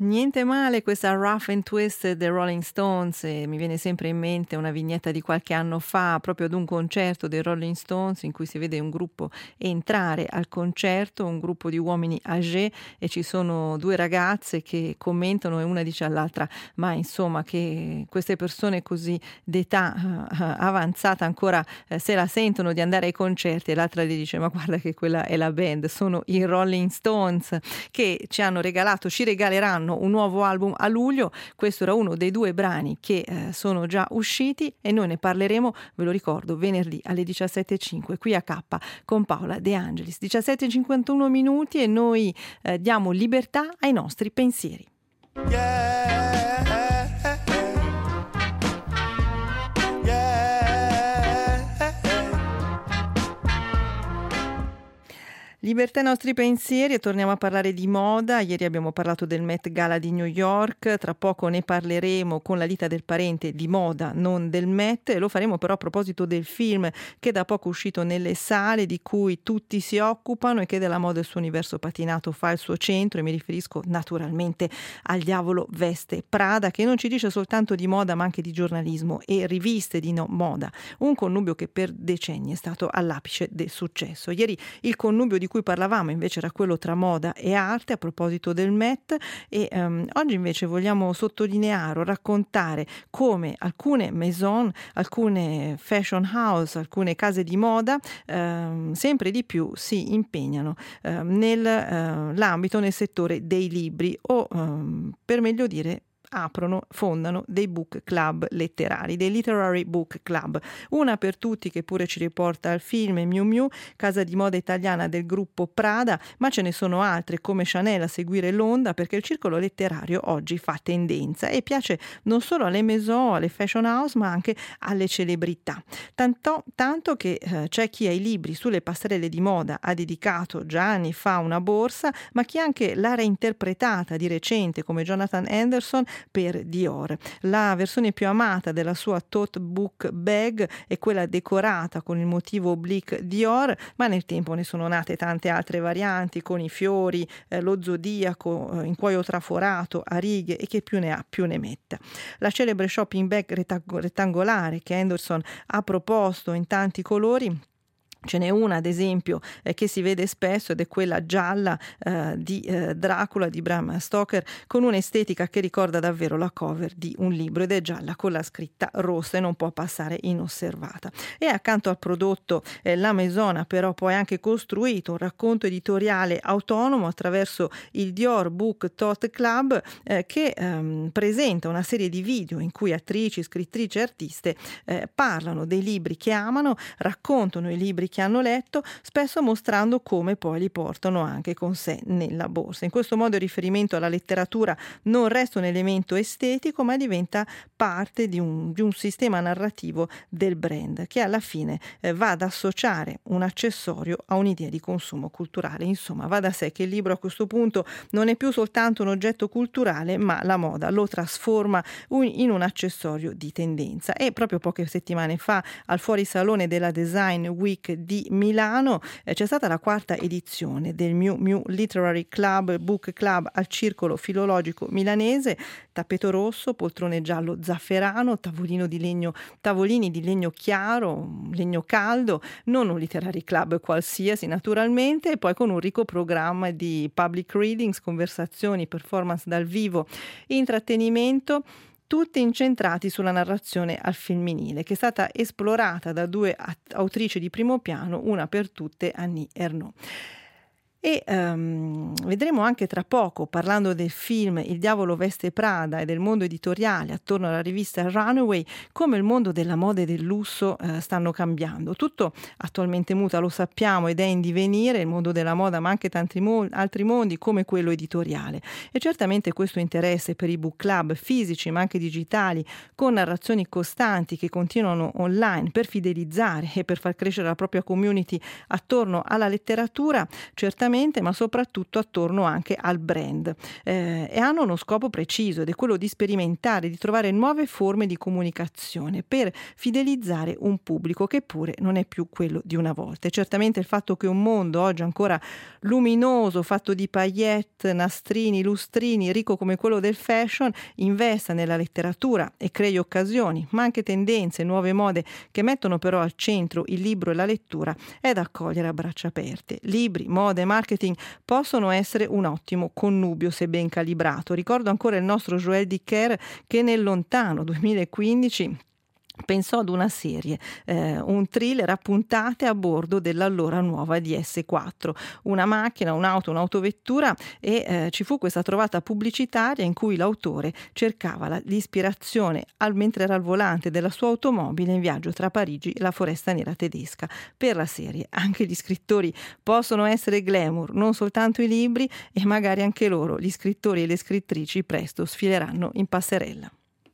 Speaker 2: Niente male questa Rough and Twisted dei Rolling Stones, e mi viene sempre in mente una vignetta di qualche anno fa proprio ad un concerto dei Rolling Stones in cui si vede un gruppo entrare al concerto, un gruppo di uomini âgés, e ci sono due ragazze che commentano e una dice all'altra ma insomma che queste persone così d'età uh, avanzata ancora uh, se la sentono di andare ai concerti, e l'altra gli dice ma guarda che quella è la band, sono i Rolling Stones che ci hanno regalato, ci regaleranno un nuovo album a luglio. Questo era uno dei due brani che eh, sono già usciti e noi ne parleremo, ve lo ricordo, venerdì alle diciassette e cinque qui a K con Paola De Angelis. diciassette e cinquantuno minuti e noi eh, diamo libertà ai nostri pensieri.
Speaker 3: Yeah.
Speaker 2: Libertà ai nostri pensieri, e torniamo a parlare di moda. Ieri abbiamo parlato del Met Gala di New York, tra poco ne parleremo con la Lita del Parente di moda, non del Met, e lo faremo però a proposito del film che da poco è uscito nelle sale, di cui tutti si occupano e che della moda e il suo universo patinato fa il suo centro, e mi riferisco naturalmente al Diavolo Veste Prada, che non ci dice soltanto di moda ma anche di giornalismo e riviste di no- moda, un connubio che per decenni è stato all'apice del successo. Ieri il connubio di cui parlavamo invece era quello tra moda e arte a proposito del Met, e um, oggi invece vogliamo sottolineare o raccontare come alcune maison, alcune fashion house, alcune case di moda um, sempre di più si impegnano um, nell'ambito, uh, nel settore dei libri, o um, per meglio dire aprono, fondano dei book club letterari, dei literary book club. Una per tutti, che pure ci riporta al film, Miu Miu, casa di moda italiana del gruppo Prada, ma ce ne sono altre come Chanel a seguire l'onda, perché il circolo letterario oggi fa tendenza e piace non solo alle maison, alle fashion house, ma anche alle celebrità. Tanto, tanto che eh, c'è chi ai libri sulle passerelle di moda ha dedicato già anni fa una borsa, ma chi anche l'ha reinterpretata di recente, come Jonathan Anderson per Dior. La versione più amata della sua tote book bag è quella decorata con il motivo oblique Dior, ma nel tempo ne sono nate tante altre varianti con i fiori, eh, lo zodiaco eh, in cuoio traforato a righe, e che più ne ha più ne metta. La celebre shopping bag rettang- rettangolare che Anderson ha proposto in tanti colori. Ce n'è una, ad esempio, eh, che si vede spesso, ed è quella gialla eh, di eh, Dracula di Bram Stoker, con un'estetica che ricorda davvero la cover di un libro, ed è gialla con la scritta rossa e non può passare inosservata. E accanto al prodotto eh, la Maison ha però poi anche costruito un racconto editoriale autonomo attraverso il Dior Book Tote Club, eh, che ehm, presenta una serie di video in cui attrici, scrittrici e artiste eh, parlano dei libri che amano, raccontano i libri che hanno letto, spesso mostrando come poi li portano anche con sé nella borsa. In questo modo il riferimento alla letteratura non resta un elemento estetico, ma diventa parte di un, di un sistema narrativo del brand, che alla fine eh, va ad associare un accessorio a un'idea di consumo culturale. Insomma, va da sé che il libro a questo punto non è più soltanto un oggetto culturale, ma la moda lo trasforma un, in un accessorio di tendenza. E proprio poche settimane fa, al fuorisalone della Design Week di Milano eh, c'è stata la quarta edizione del Miu Miu Literary Club Book Club al Circolo Filologico Milanese. Tappeto rosso, poltrone giallo zafferano, tavolino di legno, tavolini di legno chiaro, legno caldo, non un literary club qualsiasi naturalmente, e poi con un ricco programma di public readings, conversazioni, performance dal vivo, intrattenimento, tutti incentrati sulla narrazione al femminile, che è stata esplorata da due autrici di primo piano, una per tutte Annie Ernaux. E um, vedremo anche tra poco, parlando del film Il Diavolo Veste Prada e del mondo editoriale attorno alla rivista Runaway, come il mondo della moda e del lusso eh, stanno cambiando. Tutto attualmente muta, lo sappiamo, ed è in divenire il mondo della moda, ma anche tanti mo- altri mondi come quello editoriale. E certamente questo interesse per i book club fisici ma anche digitali, con narrazioni costanti che continuano online per fidelizzare e per far crescere la propria community attorno alla letteratura, certamente gratuitamente, ma soprattutto attorno anche al brand. Eh, e hanno uno scopo preciso ed è quello di sperimentare, di trovare nuove forme di comunicazione per fidelizzare un pubblico che pure non è più quello di una volta. E certamente il fatto che un mondo oggi ancora luminoso, fatto di paillette, nastrini, lustrini, ricco come quello del fashion, investa nella letteratura e crei occasioni, ma anche tendenze, nuove mode che mettono però al centro il libro e la lettura, è da accogliere a braccia aperte. Libri, mode e marketing possono essere un ottimo connubio se ben calibrato. Ricordo ancora il nostro Joël Dicker che nel lontano duemilaquindici pensò ad una serie, eh, un thriller a puntate a bordo dell'allora nuova D S quattro, una macchina, un'auto, un'autovettura e eh, ci fu questa trovata pubblicitaria in cui l'autore cercava la, l'ispirazione al, mentre era al volante della sua automobile in viaggio tra Parigi e la foresta nera tedesca. Per la serie anche gli scrittori possono essere glamour, non soltanto i libri, e magari anche loro, gli scrittori e le scrittrici, presto sfileranno in passerella.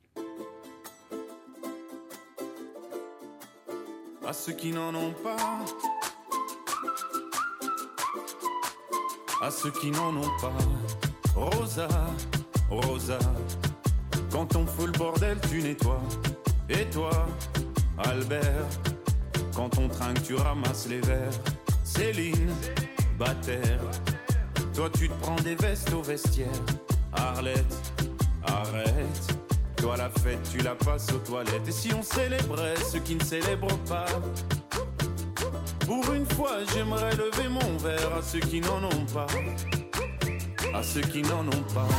Speaker 10: À ceux qui n'en ont pas, à ceux qui n'en ont pas. Rosa, Rosa, quand on fout le bordel tu nettoies. Et toi, Albert, quand on trinque tu ramasses les verres. Céline, Bataire, toi tu te prends des vestes au vestiaire. Arlette, arrête, toi la fête tu la passes aux toilettes. Et si on célébrait ceux qui ne célèbrent pas, pour une fois j'aimerais lever mon verre à ceux qui n'en ont pas, à ceux qui n'en ont pas.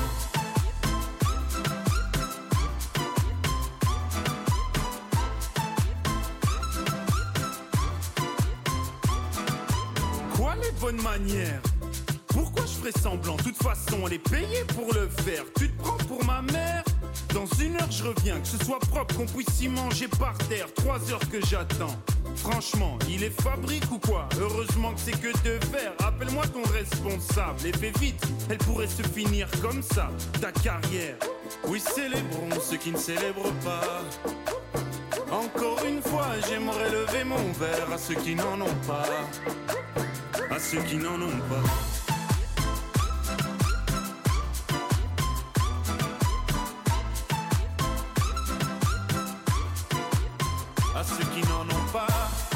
Speaker 10: Quoi les bonnes manières? Pourquoi je ferais semblant? De toute façon on est payé pour le faire. Tu te prends pour ma mère? Dans une heure je reviens, que ce soit propre, qu'on puisse y manger par terre. Trois heures que j'attends. Franchement, il est fabrique ou quoi? Heureusement que c'est que de faire. Appelle-moi ton responsable et fais vite, elle pourrait se finir comme ça, ta carrière. Oui, célébrons ceux qui ne célèbrent pas. Encore une fois, j'aimerais lever mon verre à ceux qui n'en ont pas, à ceux qui n'en ont pas. À ceux qui n'en ont pas.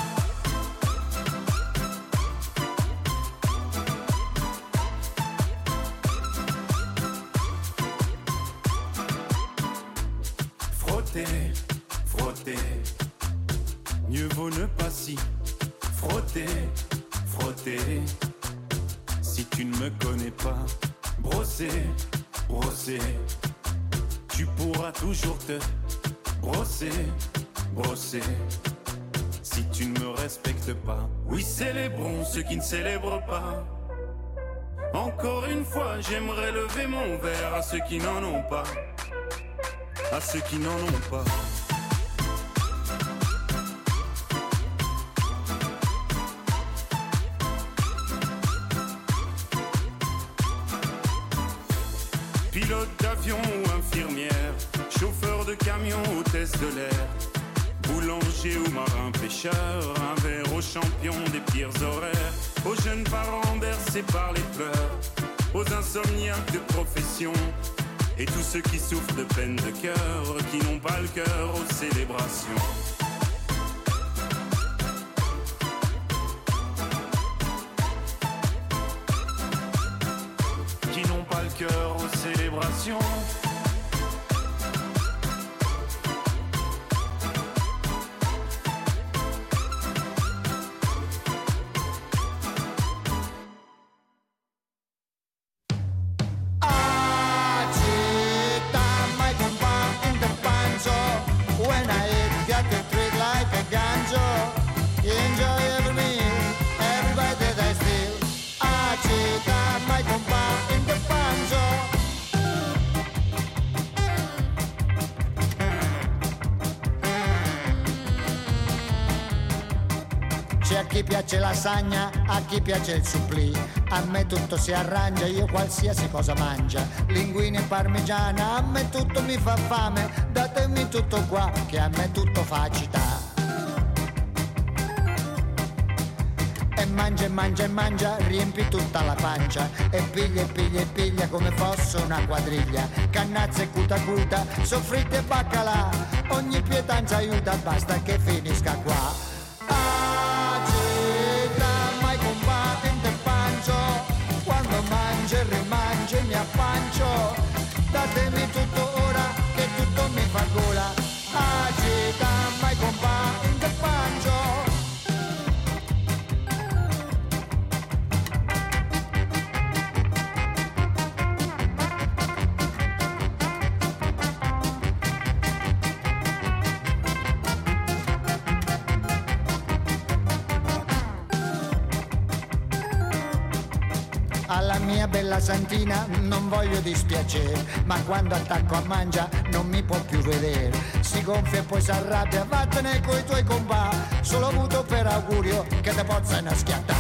Speaker 10: Frotter, frotter, mieux vaut ne pas s'y frotter, frotter. Si tu ne me connais pas, brosser, brosser, tu pourras toujours te brosser, brosser. Si tu ne me respectes pas, oui, célébrons ceux qui ne célèbrent pas. Encore une fois, j'aimerais lever mon verre à ceux qui n'en ont pas, à ceux qui n'en ont pas. Pilote d'avion ou infirmière, chauffeur de camion, hôtesse de l'air, boulanger ou marin pêcheur, un verre aux champions des pires horaires, aux jeunes parents bercés par les pleurs, aux insomniaques de profession, et tous ceux qui souffrent de peine de cœur, qui n'ont pas le cœur aux célébrations. Qui n'ont pas le cœur aux célébrations.
Speaker 11: A chi piace la lasagna, a chi piace il supplì, a me tutto si arrangia, io qualsiasi cosa mangia, linguine e parmigiana, a me tutto mi fa fame, datemi tutto qua, che a me tutto fa cità. E mangia e mangia e mangia, riempi tutta la pancia e piglia e piglia e piglia come fosse una quadriglia. Cannazza e cuta cuta, soffritte e baccalà, ogni pietanza aiuta, basta che finisca qua. Agita, mai combatte in te pancio, quando mangi e rimangi mi appancio, datemi tutto ora che tutto mi fa gola. Agita, mai combatte in te pancio. Alla mia bella santina non voglio dispiacere, ma quando attacco a mangia non mi può più vedere. Si gonfia e poi si arrabbia, vattene coi tuoi compà, solo avuto per augurio che te possano schiattà.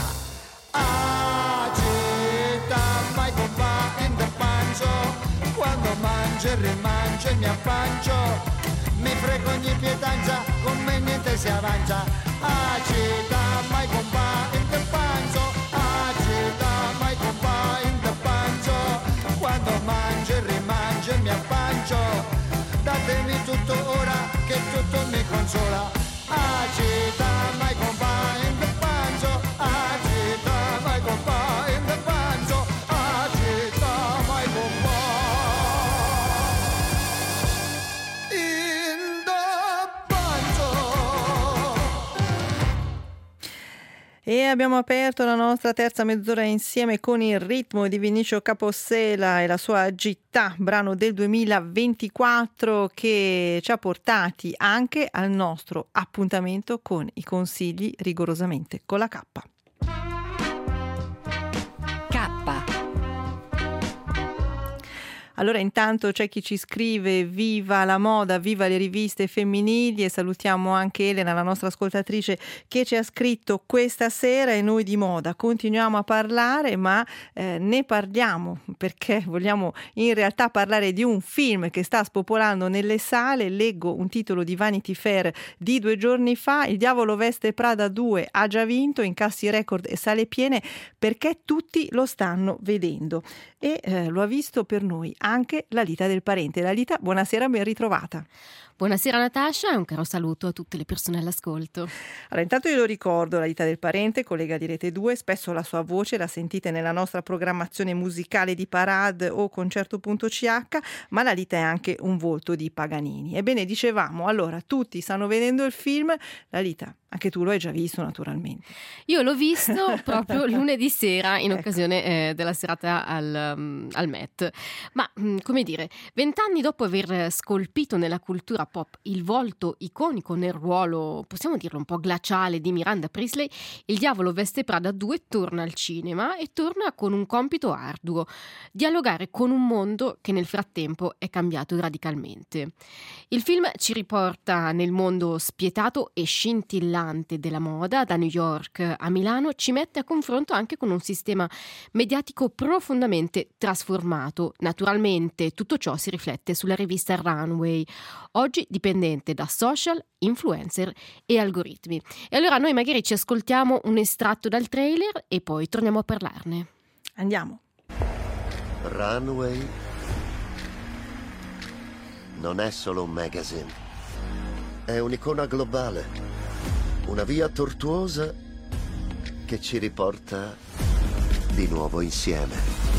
Speaker 11: Agita, mai compà in te pancio, quando mangi e rimangi e mi appancio, mi frego ogni pietanza, con me niente si avanza. Agita, mai compà in te pancio, agita, mai compà in te pancio, quando mangi e rimangi e mi appancio, datemi tutto ora che tutto mi consola. Agita, mai compà in te pancio, agita, mai compà in te pancio, agita, mai compà in te pancio.
Speaker 2: E abbiamo aperto la nostra terza mezz'ora insieme con il ritmo di Vinicio Capossela e la sua Gittà, brano del duemilaventiquattro che ci ha portati anche al nostro appuntamento con i consigli rigorosamente con la K.
Speaker 1: K.
Speaker 2: Allora intanto c'è chi ci scrive viva la moda, viva le riviste femminili, e salutiamo anche Elena, la nostra ascoltatrice, che ci ha scritto questa sera. E noi di moda continuiamo a parlare, ma eh, ne parliamo perché vogliamo in realtà parlare di un film che sta spopolando nelle sale. Leggo un titolo di Vanity Fair di due giorni fa: Il diavolo veste Prada due ha già vinto, incassi record e sale piene perché tutti lo stanno vedendo. E eh, lo ha visto per noi anche Lalita del Parente. Lalita, buonasera, ben ritrovata.
Speaker 12: Buonasera Natascia e un caro saluto a tutte le persone all'ascolto.
Speaker 2: Allora, intanto io lo ricordo, Lalita del Parente, collega di Rete due, spesso la sua voce la sentite nella nostra programmazione musicale di Parade o Concerto.ch, ma Lalita è anche un volto di Paganini. Ebbene, dicevamo, allora, tutti stanno vedendo il film. Lalita, anche tu lo hai già visto naturalmente.
Speaker 12: Io l'ho visto proprio lunedì sera in occasione eh, della serata al, um, al Met. Ma, mh, come dire, vent'anni dopo aver scolpito nella cultura pop il volto iconico nel ruolo, possiamo dirlo, un po' glaciale di Miranda Priestley, Il diavolo veste Prada due torna al cinema e torna con un compito arduo: dialogare con un mondo che nel frattempo è cambiato radicalmente. Il film ci riporta nel mondo spietato e scintillante della moda, da New York a Milano, ci mette a confronto anche con un sistema mediatico profondamente trasformato. Naturalmente tutto ciò si riflette sulla rivista Runway, oggi dipendente da social, influencer e algoritmi. E allora noi magari ci ascoltiamo un estratto dal trailer e poi torniamo a parlarne.
Speaker 2: Andiamo.
Speaker 13: Runway non è solo un magazine, è un'icona globale, una via tortuosa che ci riporta di nuovo insieme.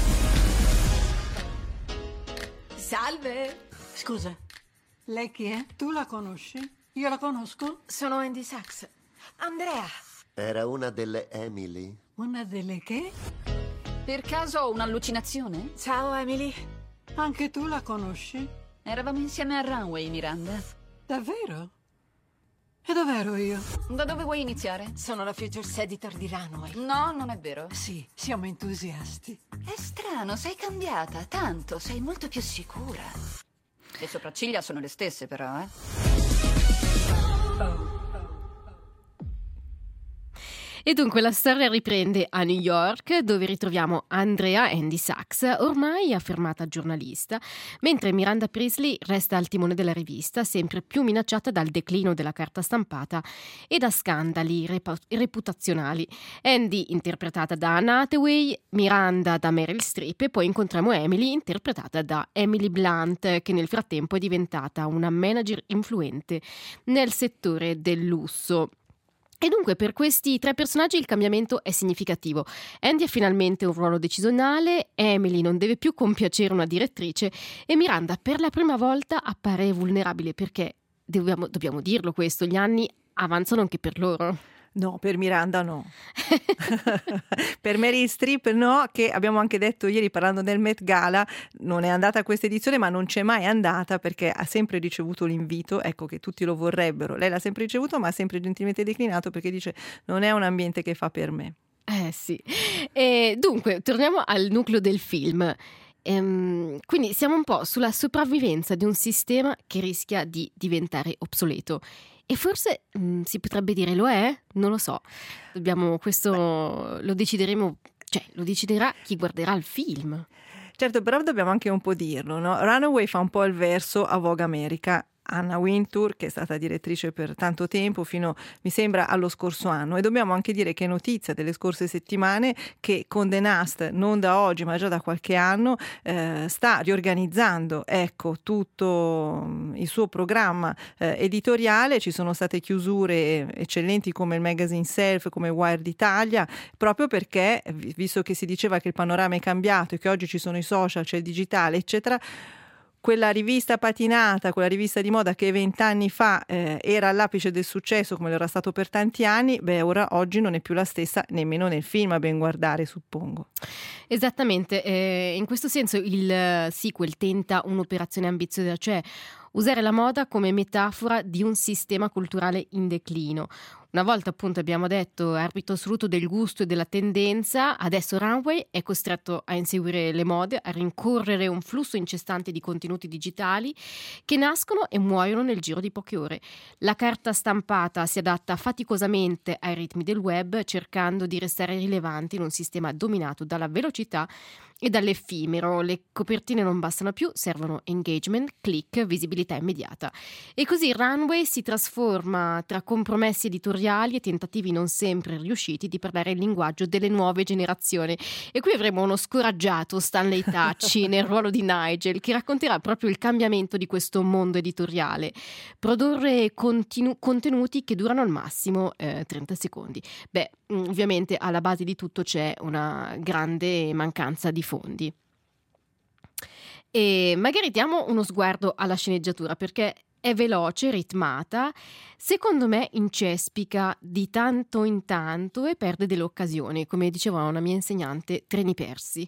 Speaker 14: Salve! Scusa, lei chi è? Tu la conosci? Io la conosco? Sono Andy Sachs. Andrea!
Speaker 13: Era una delle Emily?
Speaker 14: Una delle che?
Speaker 15: Per caso ho un'allucinazione?
Speaker 14: Ciao Emily. Anche tu la conosci?
Speaker 15: Eravamo insieme a Runway, Miranda.
Speaker 14: Davvero? E dov'ero io?
Speaker 15: Da dove vuoi iniziare?
Speaker 14: Sono la Futures Editor di Runway.
Speaker 15: No, non è vero.
Speaker 14: Sì, siamo entusiasti.
Speaker 15: È strano, sei cambiata tanto, sei molto più sicura. Le sopracciglia sono le stesse, però, eh?
Speaker 14: Oh.
Speaker 12: E dunque la storia riprende a New York, dove ritroviamo Andrea Andy Sachs, ormai affermata giornalista, mentre Miranda Priestley resta al timone della rivista, sempre più minacciata dal declino della carta stampata e da scandali repu- reputazionali. Andy interpretata da Anne Hathaway, Miranda da Meryl Streep, e poi incontriamo Emily interpretata da Emily Blunt, che nel frattempo è diventata una manager influente nel settore del lusso. E dunque per questi tre personaggi il cambiamento è significativo. Andy ha finalmente un ruolo decisionale, Emily non deve più compiacere una direttrice e Miranda per la prima volta appare vulnerabile, perché dobbiamo, dobbiamo dirlo questo, gli anni avanzano anche per loro.
Speaker 2: No, per Miranda no. Per Meryl Streep no, che abbiamo anche detto ieri parlando del Met Gala, non è andata a questa edizione, ma non c'è mai andata perché ha sempre ricevuto l'invito, ecco che tutti lo vorrebbero. Lei l'ha sempre ricevuto, ma ha sempre gentilmente declinato perché dice non è un ambiente che fa per me.
Speaker 12: Eh sì. E dunque, torniamo al nucleo del film. Ehm, quindi siamo un po' sulla sopravvivenza di un sistema che rischia di diventare obsoleto. E forse mh, si potrebbe dire lo è? Non lo so. Dobbiamo, questo Beh. lo decideremo, cioè lo deciderà chi guarderà il film.
Speaker 2: Certo, però dobbiamo anche un po' dirlo, no? Runaway fa un po' il verso a Vogue America. Anna Wintour, che è stata direttrice per tanto tempo, fino mi sembra allo scorso anno, e dobbiamo anche dire che è notizia delle scorse settimane che Condé Nast, non da oggi ma già da qualche anno, eh, sta riorganizzando ecco tutto il suo programma eh, editoriale. Ci sono state chiusure eccellenti come il Magazine Self, come Wired Italia, proprio perché, visto che si diceva che il panorama è cambiato e che oggi ci sono i social, c'è il digitale eccetera, quella rivista patinata, quella rivista di moda che vent'anni fa eh, era all'apice del successo come lo era stato per tanti anni, beh ora oggi non è più la stessa nemmeno nel film, a ben guardare suppongo.
Speaker 12: Esattamente, eh, in questo senso il sequel tenta un'operazione ambiziosa, cioè usare la moda come metafora di un sistema culturale in declino. Una volta appunto abbiamo detto arbitro assoluto del gusto e della tendenza, adesso Runway è costretto a inseguire le mode, a rincorrere un flusso incessante di contenuti digitali che nascono e muoiono nel giro di poche ore. La carta stampata si adatta faticosamente ai ritmi del web, cercando di restare rilevante in un sistema dominato dalla velocità e dall'effimero. Le copertine non bastano più, servono engagement, click, visibilità immediata. E così Runway si trasforma tra compromessi editoriali e tentativi non sempre riusciti di parlare il linguaggio delle nuove generazioni. E qui avremo uno scoraggiato Stanley Tucci nel ruolo di Nigel, che racconterà proprio il cambiamento di questo mondo editoriale. Produrre continu- contenuti che durano al massimo eh, trenta secondi. Beh, ovviamente alla base di tutto c'è una grande mancanza di fondi. E magari diamo uno sguardo alla sceneggiatura, perché è veloce, ritmata, secondo me incespica di tanto in tanto e perde delle occasioni, come diceva una mia insegnante, treni persi.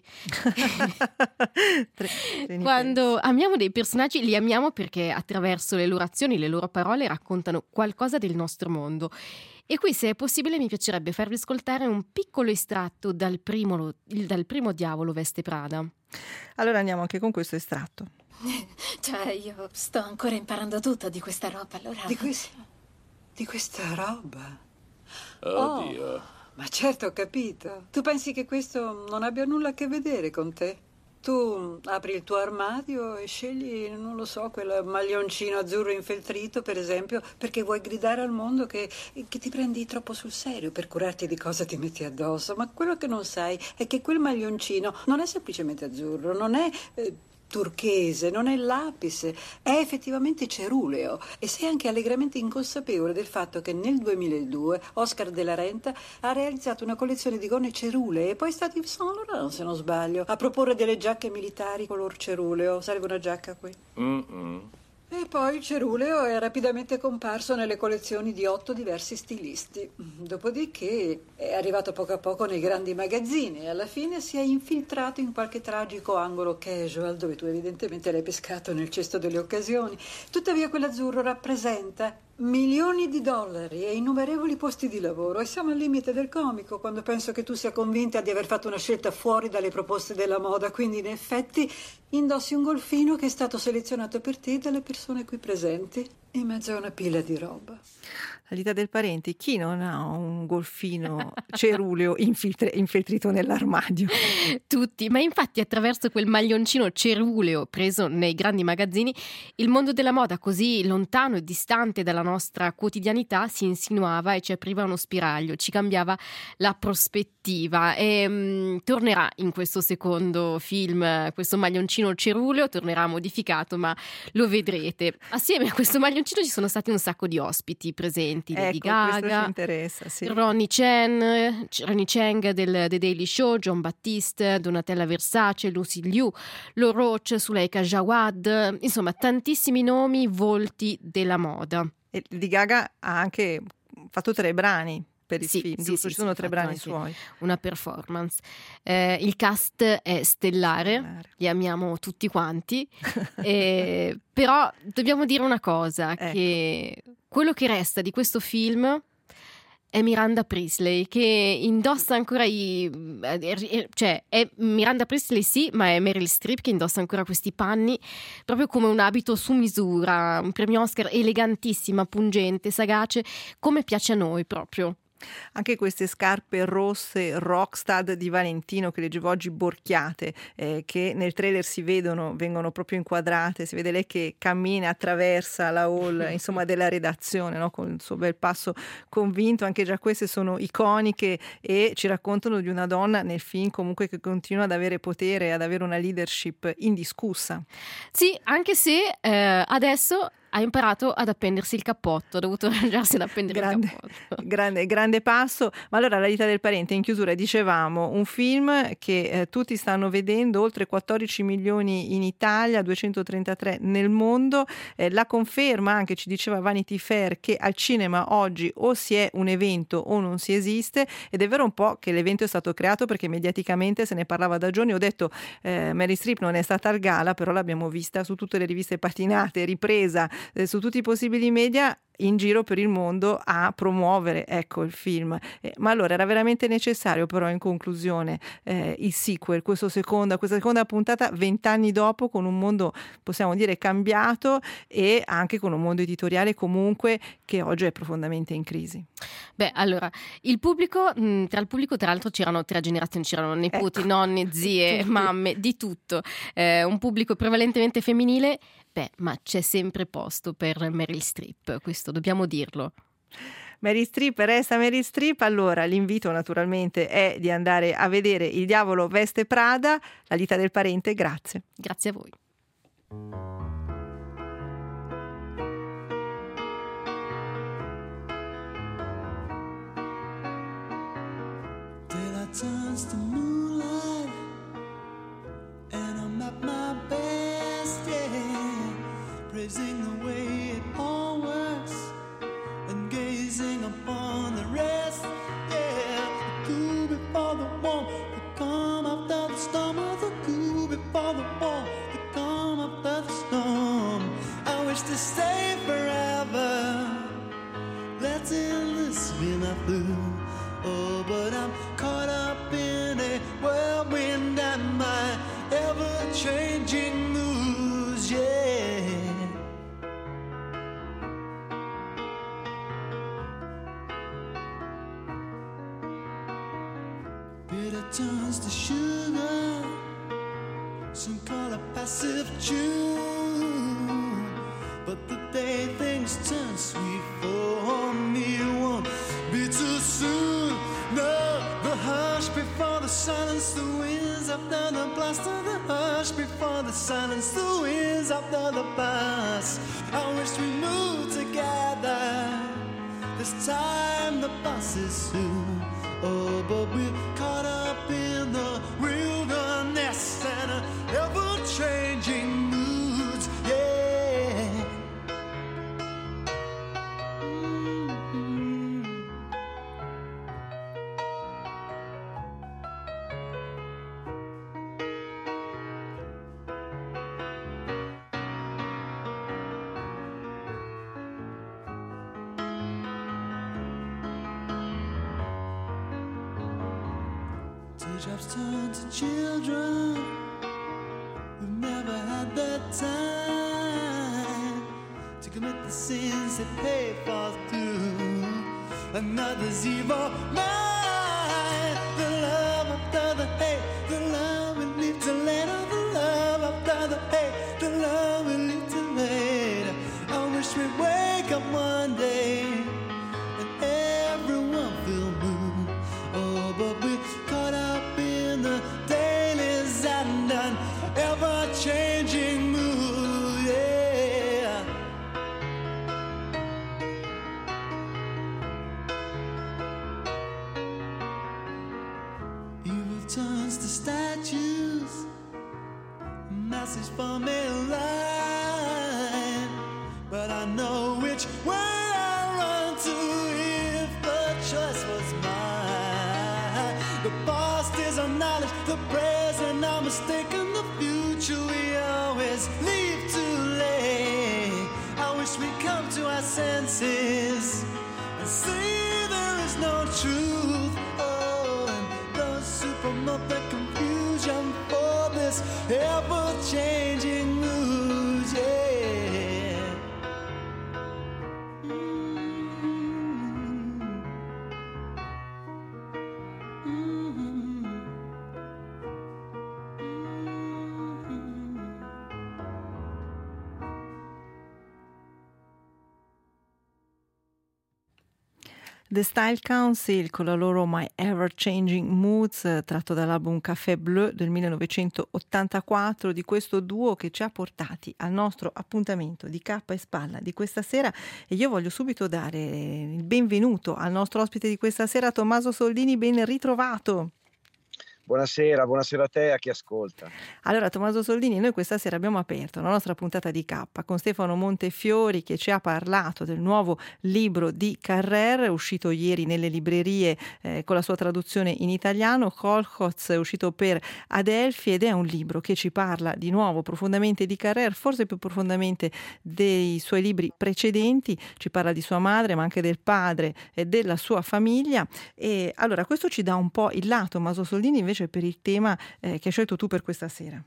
Speaker 12: treni Quando persi. Amiamo dei personaggi li amiamo perché attraverso le loro azioni, le loro parole raccontano qualcosa del nostro mondo. E qui, se è possibile, mi piacerebbe farvi ascoltare un piccolo estratto dal primo, dal primo Diavolo veste Prada.
Speaker 2: Allora andiamo anche con questo estratto.
Speaker 14: Cioè, io sto ancora imparando tutto di questa roba, allora...
Speaker 16: Di, quest... di questa roba?
Speaker 17: Oddio.
Speaker 16: Oh, ma certo, ho capito. Tu pensi che questo non abbia nulla a che vedere con te? Tu apri il tuo armadio e scegli, non lo so, quel maglioncino azzurro infeltrito, per esempio, perché vuoi gridare al mondo che, che ti prendi troppo sul serio per curarti di cosa ti metti addosso. Ma quello che non sai è che quel maglioncino non è semplicemente azzurro, non è... Eh, turchese, non è lapis, è effettivamente ceruleo, e sei anche allegramente inconsapevole del fatto che nel duemiladue Oscar de la Renta ha realizzato una collezione di gonne cerulee e poi è stato Yves Saint Laurent, se non sbaglio, a proporre delle giacche militari color ceruleo. Serve una giacca qui?
Speaker 17: Mm-mm.
Speaker 16: E poi il ceruleo è rapidamente comparso nelle collezioni di otto diversi stilisti. Dopodiché è arrivato poco a poco nei grandi magazzini e alla fine si è infiltrato in qualche tragico angolo casual dove tu evidentemente l'hai pescato nel cesto delle occasioni. Tuttavia quell'azzurro rappresenta milioni di dollari e innumerevoli posti di lavoro, e siamo al limite del comico quando penso che tu sia convinta di aver fatto una scelta fuori dalle proposte della moda, quindi in effetti indossi un golfino che è stato selezionato per te dalle persone qui presenti in mezzo a una pila di roba.
Speaker 2: La vita del parente, chi non ha un golfino ceruleo infiltre- infiltrito nell'armadio?
Speaker 12: Tutti, ma infatti attraverso quel maglioncino ceruleo preso nei grandi magazzini, il mondo della moda, così lontano e distante dalla nostra quotidianità, si insinuava e ci apriva uno spiraglio, ci cambiava la prospettiva e mh, tornerà in questo secondo film questo maglioncino ceruleo, tornerà modificato, ma lo vedrete. Assieme a questo maglioncino ci sono stati un sacco di ospiti presenti, Lady
Speaker 2: Ecco, questo ci
Speaker 12: Gaga,
Speaker 2: interessa, sì.
Speaker 12: Ronnie Chen, Ronnie Cheng del The Daily Show, John Battiste, Donatella Versace, Lucy Liu, Lo Roach, Suleika Jawad, insomma tantissimi nomi, volti della moda.
Speaker 2: E Lady Gaga ha anche fatto tre brani per il
Speaker 12: Sì,
Speaker 2: film,
Speaker 12: sì,
Speaker 2: giusto?
Speaker 12: sì,
Speaker 2: Ci sono
Speaker 12: sì,
Speaker 2: tre
Speaker 12: fatto
Speaker 2: brani
Speaker 12: anche
Speaker 2: suoi.
Speaker 12: Una performance. Eh, il cast è stellare, li amiamo tutti quanti, e, però dobbiamo dire una cosa,
Speaker 2: Ecco.
Speaker 12: che quello che resta di questo film è Miranda Priestley, che indossa ancora i... cioè è Miranda Priestley sì, ma è Meryl Streep che indossa ancora questi panni proprio come un abito su misura, un premio Oscar elegantissima, pungente, sagace, come piace a noi proprio.
Speaker 2: Anche queste scarpe rosse Rockstar di Valentino che leggevo oggi, borchiate, eh, che nel trailer si vedono, vengono proprio inquadrate, si vede lei che cammina, attraversa la hall insomma della redazione, no? Con il suo bel passo convinto. Anche già queste sono iconiche e ci raccontano di una donna nel film comunque che continua ad avere potere, ad avere una leadership indiscussa.
Speaker 12: Sì, anche se eh, adesso ha imparato ad appendersi il cappotto, ha dovuto arrangiarsi ad appendere
Speaker 2: Grande,
Speaker 12: il cappotto.
Speaker 2: grande, grande passo. Ma allora, La vita del parente, in chiusura dicevamo, un film che eh, tutti stanno vedendo, oltre quattordici milioni in Italia, duecentotrentatré nel mondo, eh, la conferma anche, ci diceva Vanity Fair, che al cinema oggi o si è un evento o non si esiste, ed è vero un po' che l'evento è stato creato perché mediaticamente se ne parlava da giorni. Ho detto eh, Meryl Streep non è stata al gala, però l'abbiamo vista su tutte le riviste patinate, ripresa eh, su tutti i possibili media in giro per il mondo a promuovere, ecco, il film. Eh, ma allora era veramente necessario, però, in conclusione, eh, il sequel, questo seconda, questa seconda puntata vent'anni dopo, con un mondo, possiamo dire, cambiato, e anche con un mondo editoriale comunque che oggi è profondamente in crisi.
Speaker 12: Beh, allora, il pubblico, mh, tra il pubblico tra l'altro c'erano tre generazioni, c'erano nipoti,
Speaker 2: Ecco.
Speaker 12: nonni, zie,
Speaker 2: Tutti.
Speaker 12: mamme, di tutto. Eh, un pubblico prevalentemente femminile, beh, ma c'è sempre posto per Meryl Streep, questo dobbiamo dirlo.
Speaker 2: Meryl Streep resta Meryl Streep. Allora l'invito naturalmente è di andare a vedere Il diavolo veste Prada, La vita del parente. Grazie.
Speaker 12: Grazie a voi.
Speaker 3: Daylight turns to moonlight, and I'm at my best, yeah, praising the way it all works, and gazing upon the rest, yeah. The cool before the warm, the calm after the storm, oh, the cool before the warm, the calm after the storm. I wish to stay forever, letting this be my blue. Oh, but I'm caught up in a whirlwind and my ever-changing moods, yeah. Bitter turns to sugar, some call it passive tune. But the day things turn sweet for me won't be too soon. No, the hush before the silence, the winds after the blast of the hush before the silence, the winds after the blast. I wish we moved together. This time the bus is soon. Oh, but we're caught up in the wilderness and ever-changing moods, yeah. Teardrops turn to children. We've never had the time to commit the sins they pay for through. another's evil mind. The love after the hate, the love will lead to later. The love after the hate, the love will lead to later. I wish we'd wake up one day and everyone feel blue. Oh, but we're caught up in the daily's and an ever-changing mood, yeah. Evil turns to statues, a message from a line. But I know which way I run to if the choice was mine. The past is our knowledge, the present our mistaken, the future we always leave too late. I wish we come to our senses and see there is no truth. Oh, and those who promote the confusion for this ever-changing mood, yeah.
Speaker 2: The Style Council con la loro My Ever Changing Moods, eh, tratto dall'album Café Bleu del millenovecentottantaquattro, di questo duo che ci ha portati al nostro appuntamento di Cappa e Spalla di questa sera. E io voglio subito dare il benvenuto al nostro ospite di questa sera, Tommaso Soldini, ben ritrovato.
Speaker 18: Buonasera, buonasera a te e a chi ascolta.
Speaker 2: Allora, Tommaso Soldini, noi questa sera abbiamo aperto la nostra puntata di K con Stefano Montefiori, che ci ha parlato del nuovo libro di Carrère, uscito ieri nelle librerie eh, con la sua traduzione in italiano, Kolchoz, uscito per Adelphi, ed è un libro che ci parla di nuovo profondamente di Carrère, forse più profondamente dei suoi libri precedenti. Ci parla di sua madre, ma anche del padre e della sua famiglia. E allora, questo ci dà un po' il lato, Tommaso Soldini, invece per il tema eh, che hai scelto tu per questa sera.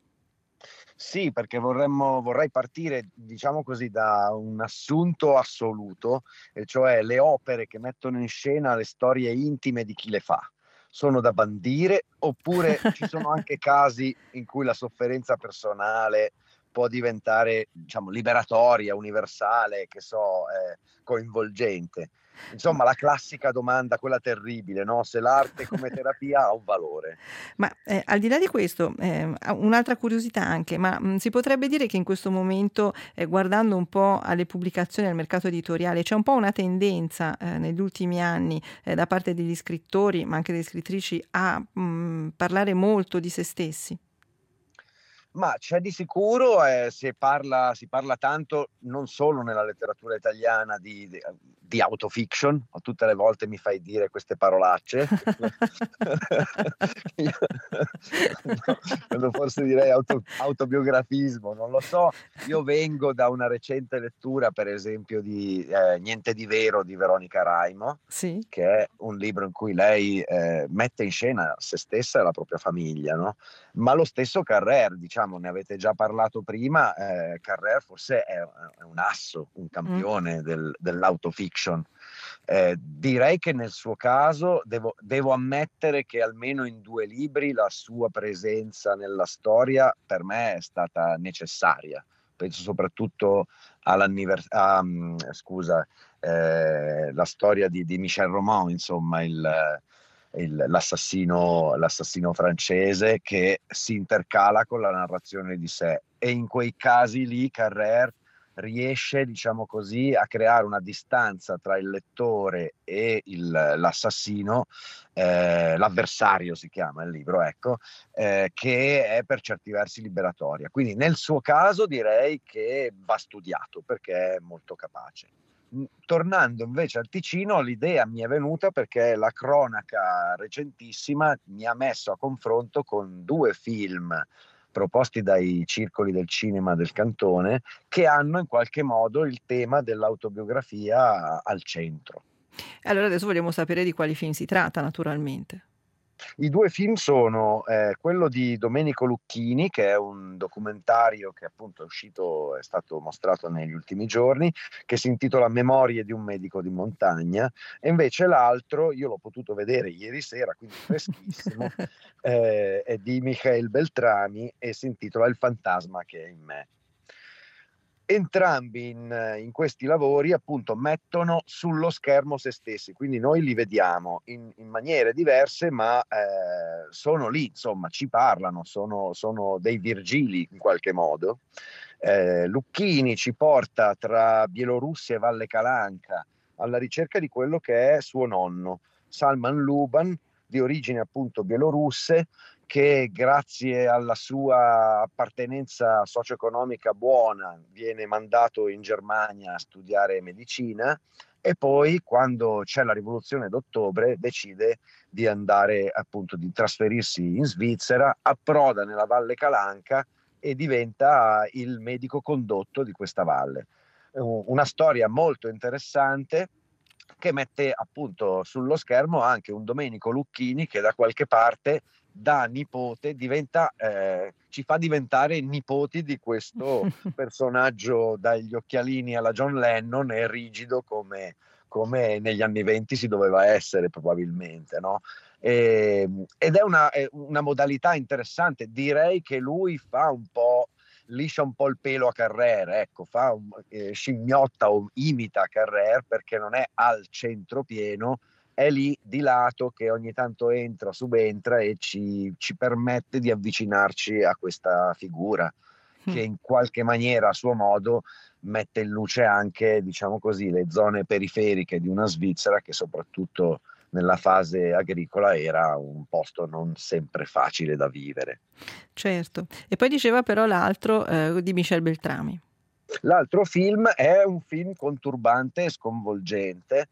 Speaker 18: Sì, perché vorremmo, vorrei partire, diciamo così, da un assunto assoluto, e cioè le opere che mettono in scena le storie intime di chi le fa. Sono da bandire, oppure ci sono anche casi in cui la sofferenza personale può diventare, diciamo, liberatoria, universale, che so, eh, coinvolgente. Insomma, la classica domanda, quella terribile, no? Se l'arte come terapia ha un valore.
Speaker 2: Ma eh, al di là di questo, eh, un'altra curiosità anche, ma mh, si potrebbe dire che in questo momento, eh, guardando un po' alle pubblicazioni, al mercato editoriale, c'è un po' una tendenza eh, negli ultimi anni eh, da parte degli scrittori, ma anche delle scrittrici, a mh, parlare molto di se stessi?
Speaker 18: Ma c'è di sicuro, eh, si parla, si parla tanto non solo nella letteratura italiana di, di, di autofiction, o tutte le volte mi fai dire queste parolacce, Io, no, forse direi auto, autobiografismo, non lo so. Io vengo da una recente lettura, per esempio, di eh, Niente di vero di Veronica Raimo,
Speaker 2: sì,
Speaker 18: che è un libro in cui lei eh, mette in scena se stessa e la propria famiglia, no? Ma lo stesso Carrère, diciamo, ne avete già parlato prima, eh, Carrère forse è, è un asso, un campione mm. del, dell'autofiction. Eh, direi che nel suo caso devo, devo ammettere che almeno in due libri la sua presenza nella storia per me è stata necessaria. Penso soprattutto all'anniversario, um, scusa, eh, la storia di, di Michel Roman, insomma, il... Il, l'assassino, l'assassino francese, che si intercala con la narrazione di sé, e in quei casi lì Carrère riesce, diciamo così, a creare una distanza tra il lettore e il, l'assassino, eh, l'avversario si chiama il libro, ecco, eh, che è per certi versi liberatoria. Quindi nel suo caso direi che va studiato, perché è molto capace. Tornando invece al Ticino, l'idea mi è venuta perché la cronaca recentissima mi ha messo a confronto con due film proposti dai circoli del cinema del cantone, che hanno in qualche modo il tema dell'autobiografia al centro.
Speaker 2: Allora adesso vogliamo sapere di quali film si tratta, naturalmente.
Speaker 18: I due film sono eh, quello di Domenico Lucchini, che è un documentario che appunto è uscito, è stato mostrato negli ultimi giorni, che si intitola Memorie di un medico di montagna, e invece l'altro, io l'ho potuto vedere ieri sera, quindi freschissimo, eh, è di Michael Beltrami e si intitola Il fantasma che è in me. Entrambi in, in questi lavori appunto mettono sullo schermo se stessi, quindi noi li vediamo in, in maniere diverse, ma eh, sono lì, insomma, ci parlano, sono, sono dei Virgili in qualche modo. Eh, Lucchini ci porta tra Bielorussia e Valle Calanca alla ricerca di quello che è suo nonno, Salman Luban, di origini appunto bielorusse, che grazie alla sua appartenenza socio-economica buona viene mandato in Germania a studiare medicina e poi, quando c'è la rivoluzione d'ottobre, decide di andare appunto, di trasferirsi in Svizzera, approda nella Valle Calanca e diventa il medico condotto di questa valle. Una storia molto interessante che mette appunto sullo schermo anche un Domenico Lucchini che da qualche parte da nipote diventa, eh, ci fa diventare nipoti di questo personaggio dagli occhialini alla John Lennon e rigido come, come negli anni venti si doveva essere probabilmente, no? E, ed è una, è una modalità interessante, direi che lui fa un po', liscia un po' il pelo a Carrère, ecco, fa un, eh, scimmiotta o imita Carrère perché non è al centro pieno, è lì di lato che ogni tanto entra, subentra e ci, ci permette di avvicinarci a questa figura mm. che in qualche maniera a suo modo mette in luce anche, diciamo così, le zone periferiche di una Svizzera che soprattutto nella fase agricola era un posto non sempre facile da vivere.
Speaker 2: Certo. E poi diceva però l'altro eh, di Michel Beltrami.
Speaker 18: L'altro film è un film conturbante e sconvolgente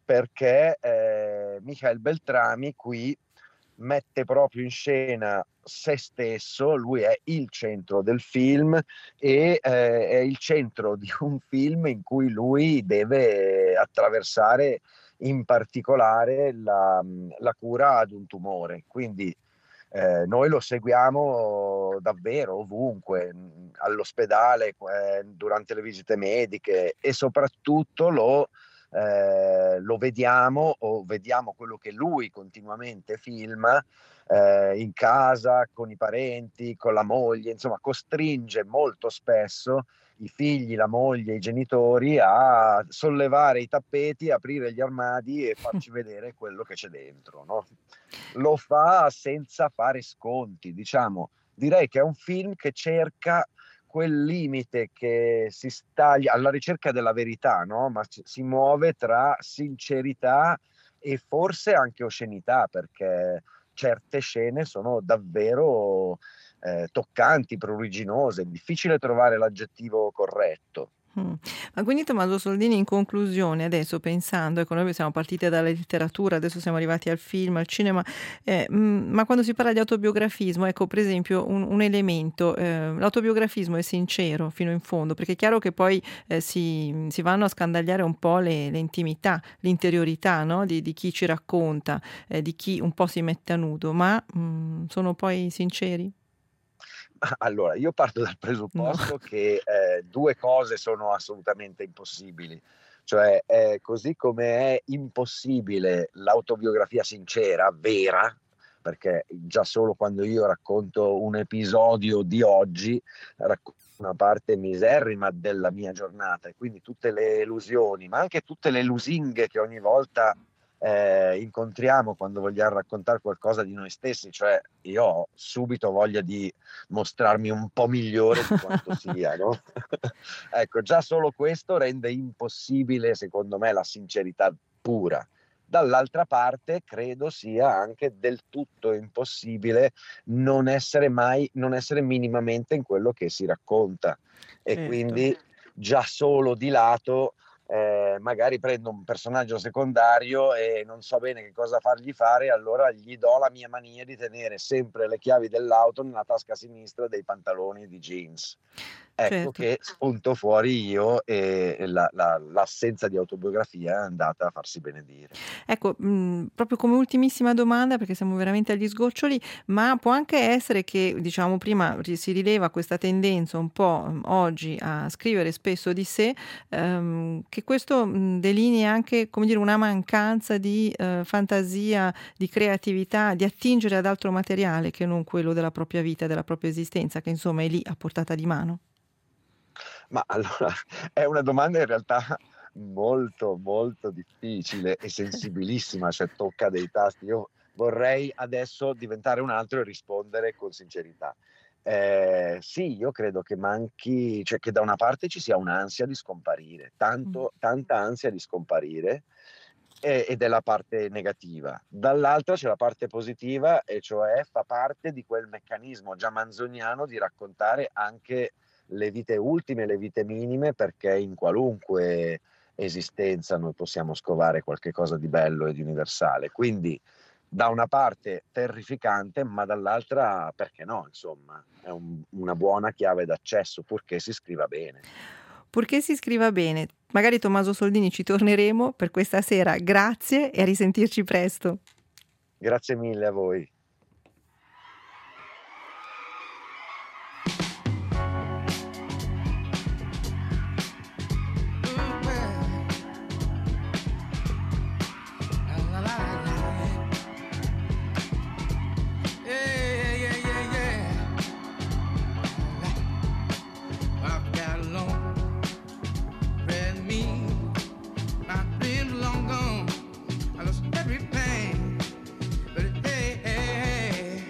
Speaker 18: perché eh, Michael Beltrami qui mette proprio in scena se stesso, lui è il centro del film e eh, è il centro di un film in cui lui deve attraversare in particolare la, la cura ad un tumore, quindi eh, noi lo seguiamo davvero ovunque, all'ospedale, eh, durante le visite mediche e soprattutto lo Eh, lo vediamo o vediamo quello che lui continuamente filma eh, in casa, con i parenti, con la moglie, insomma costringe molto spesso i figli, la moglie, i genitori a sollevare i tappeti, aprire gli armadi e farci vedere quello che c'è dentro, no? Lo fa senza fare sconti, diciamo, direi che è un film che cerca quel limite che si sta alla ricerca della verità, no? Ma si muove tra sincerità e forse anche oscenità, perché certe scene sono davvero eh, toccanti, pruriginose, è difficile trovare l'aggettivo corretto.
Speaker 2: Mm. Ma quindi Tommaso Soldini, in conclusione, adesso pensando, ecco, noi siamo partiti dalla letteratura, adesso siamo arrivati al film, al cinema, eh, mh, ma quando si parla di autobiografismo, ecco, per esempio un, un elemento, eh, l'autobiografismo è sincero fino in fondo, perché è chiaro che poi eh, si, si vanno a scandagliare un po' le, le intimità, l'interiorità, no? di, di chi ci racconta, eh, di chi un po' si mette a nudo, ma mh, sono poi sinceri?
Speaker 18: Allora, io parto dal presupposto no. che eh, due cose sono assolutamente impossibili, cioè eh, così come è impossibile l'autobiografia sincera, vera, perché già solo quando io racconto un episodio di oggi, racconto una parte miserrima della mia giornata e quindi tutte le illusioni, ma anche tutte le lusinghe che ogni volta Eh, incontriamo quando vogliamo raccontare qualcosa di noi stessi, cioè io ho subito voglia di mostrarmi un po' migliore di quanto sia, no? Ecco, già solo questo rende impossibile secondo me la sincerità pura. Dall'altra parte credo sia anche del tutto impossibile non essere mai, non essere minimamente in quello che si racconta e certo. Quindi già solo di lato Eh, magari prendo un personaggio secondario e non so bene che cosa fargli fare, allora gli do la mia mania di tenere sempre le chiavi dell'auto nella tasca sinistra dei pantaloni di jeans. ecco
Speaker 2: certo.
Speaker 18: che spunto fuori io e la- la- l'assenza di autobiografia è andata a farsi benedire.
Speaker 2: Ecco, mh, proprio come ultimissima domanda, perché siamo veramente agli sgoccioli, ma può anche essere che, diciamo prima, ri- si rileva questa tendenza un po' mh, oggi a scrivere spesso di sé, ehm, che questo mh, delinea anche, come dire, una mancanza di eh, fantasia, di creatività, di attingere ad altro materiale che non quello della propria vita, della propria esistenza, che insomma è lì a portata di mano.
Speaker 18: Ma allora è una domanda in realtà molto molto difficile e sensibilissima, cioè tocca dei tasti. Io vorrei adesso diventare un altro e rispondere con sincerità. Eh, sì, io credo che manchi, cioè che da una parte ci sia un'ansia di scomparire, tanto, tanta ansia di scomparire, e- ed è la parte negativa. Dall'altra c'è la parte positiva, e cioè fa parte di quel meccanismo già manzoniano di raccontare anche le vite ultime, le vite minime, perché in qualunque esistenza noi possiamo scovare qualche cosa di bello e di universale. Quindi da una parte terrificante, ma dall'altra perché no, insomma, è un- una buona chiave d'accesso, purché si scriva bene.
Speaker 2: Purché si scriva bene. Magari Tommaso Soldini ci torneremo. Per questa sera grazie e a risentirci presto.
Speaker 18: Grazie mille a voi.
Speaker 19: Yeah, yeah, yeah, yeah. I've got along, read me, I've been long gone. I lost every pain, but hey, hey, hey,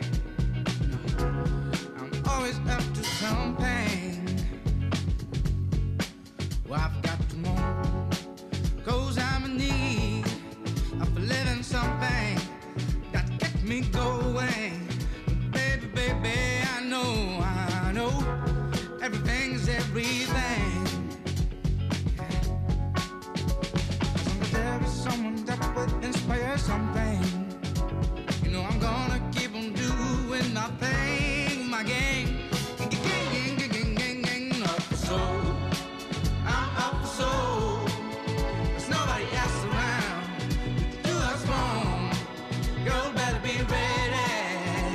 Speaker 19: I'm always up to some pain. Well, I've got to mourn, cause I'm in need of living something that kept me going. Baby, baby, I know, I know, everything's everything. As long as there is someone that would inspire something, you know I'm gonna keep on doing my thing, my game. Gang, gang, gang, gang, gang, gang, up for soul. I'm up for soul. There's nobody else around to do us wrong. You better be ready,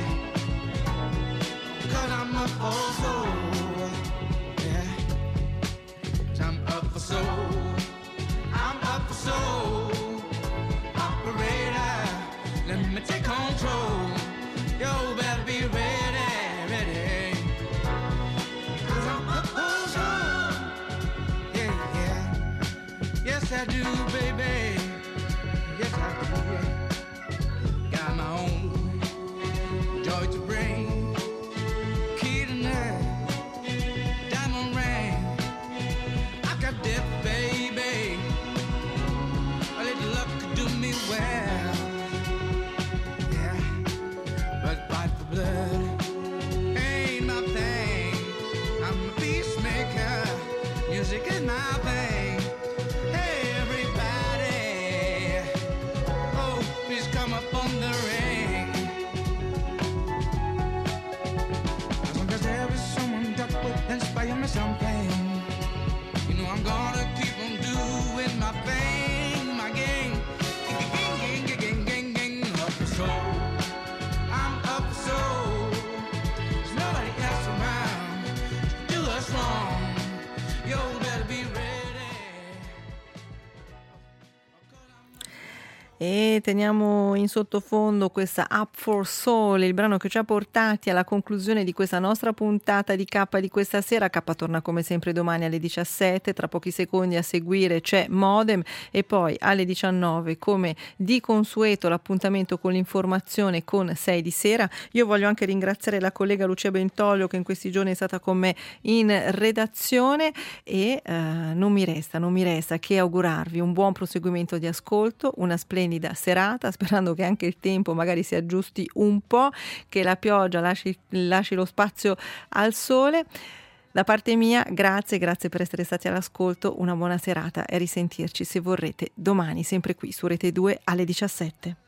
Speaker 19: cause I'm up for soul. Yeah, 'cause I'm up for soul. I'm up for soul. Operator, let me take control. You better be ready, ready, 'cause I'm up for soul. Yeah, yeah. Yes, I do, baby. Yes, I do. Got my own joy to bring. Key to nerve, diamond ring. I got depth, baby. A little luck could do me well. Yeah, but fight for blood ain't my thing. I'm a peacemaker. Music is my thing. Hey, everybody, oh, please come up on the ring. As long as there is someone that will inspire me something, you know I'm gonna keep on doing my thing, my game. Gang, gang, gang, gang, gang, gang, up for soul. I'm up for soul. There's nobody else around to do us wrong. You better be ready.
Speaker 2: E teniamo in sottofondo questa Up for Soul, il brano che ci ha portati alla conclusione di questa nostra puntata di K di questa sera. K torna come sempre domani alle diciassette, tra pochi secondi a seguire c'è Modem e poi alle diciannove come di consueto l'appuntamento con l'informazione con sei di sera. Io voglio anche ringraziare la collega Lucia Bentolio che in questi giorni è stata con me in redazione e eh, non mi resta, non mi resta che augurarvi un buon proseguimento di ascolto, una splendida serata, sperando che anche il tempo magari si aggiusti un po', che la pioggia lasci, lasci lo spazio al sole. Da parte mia, grazie, grazie per essere stati all'ascolto, una buona serata e a risentirci se vorrete domani, sempre qui su Rete due alle diciassette.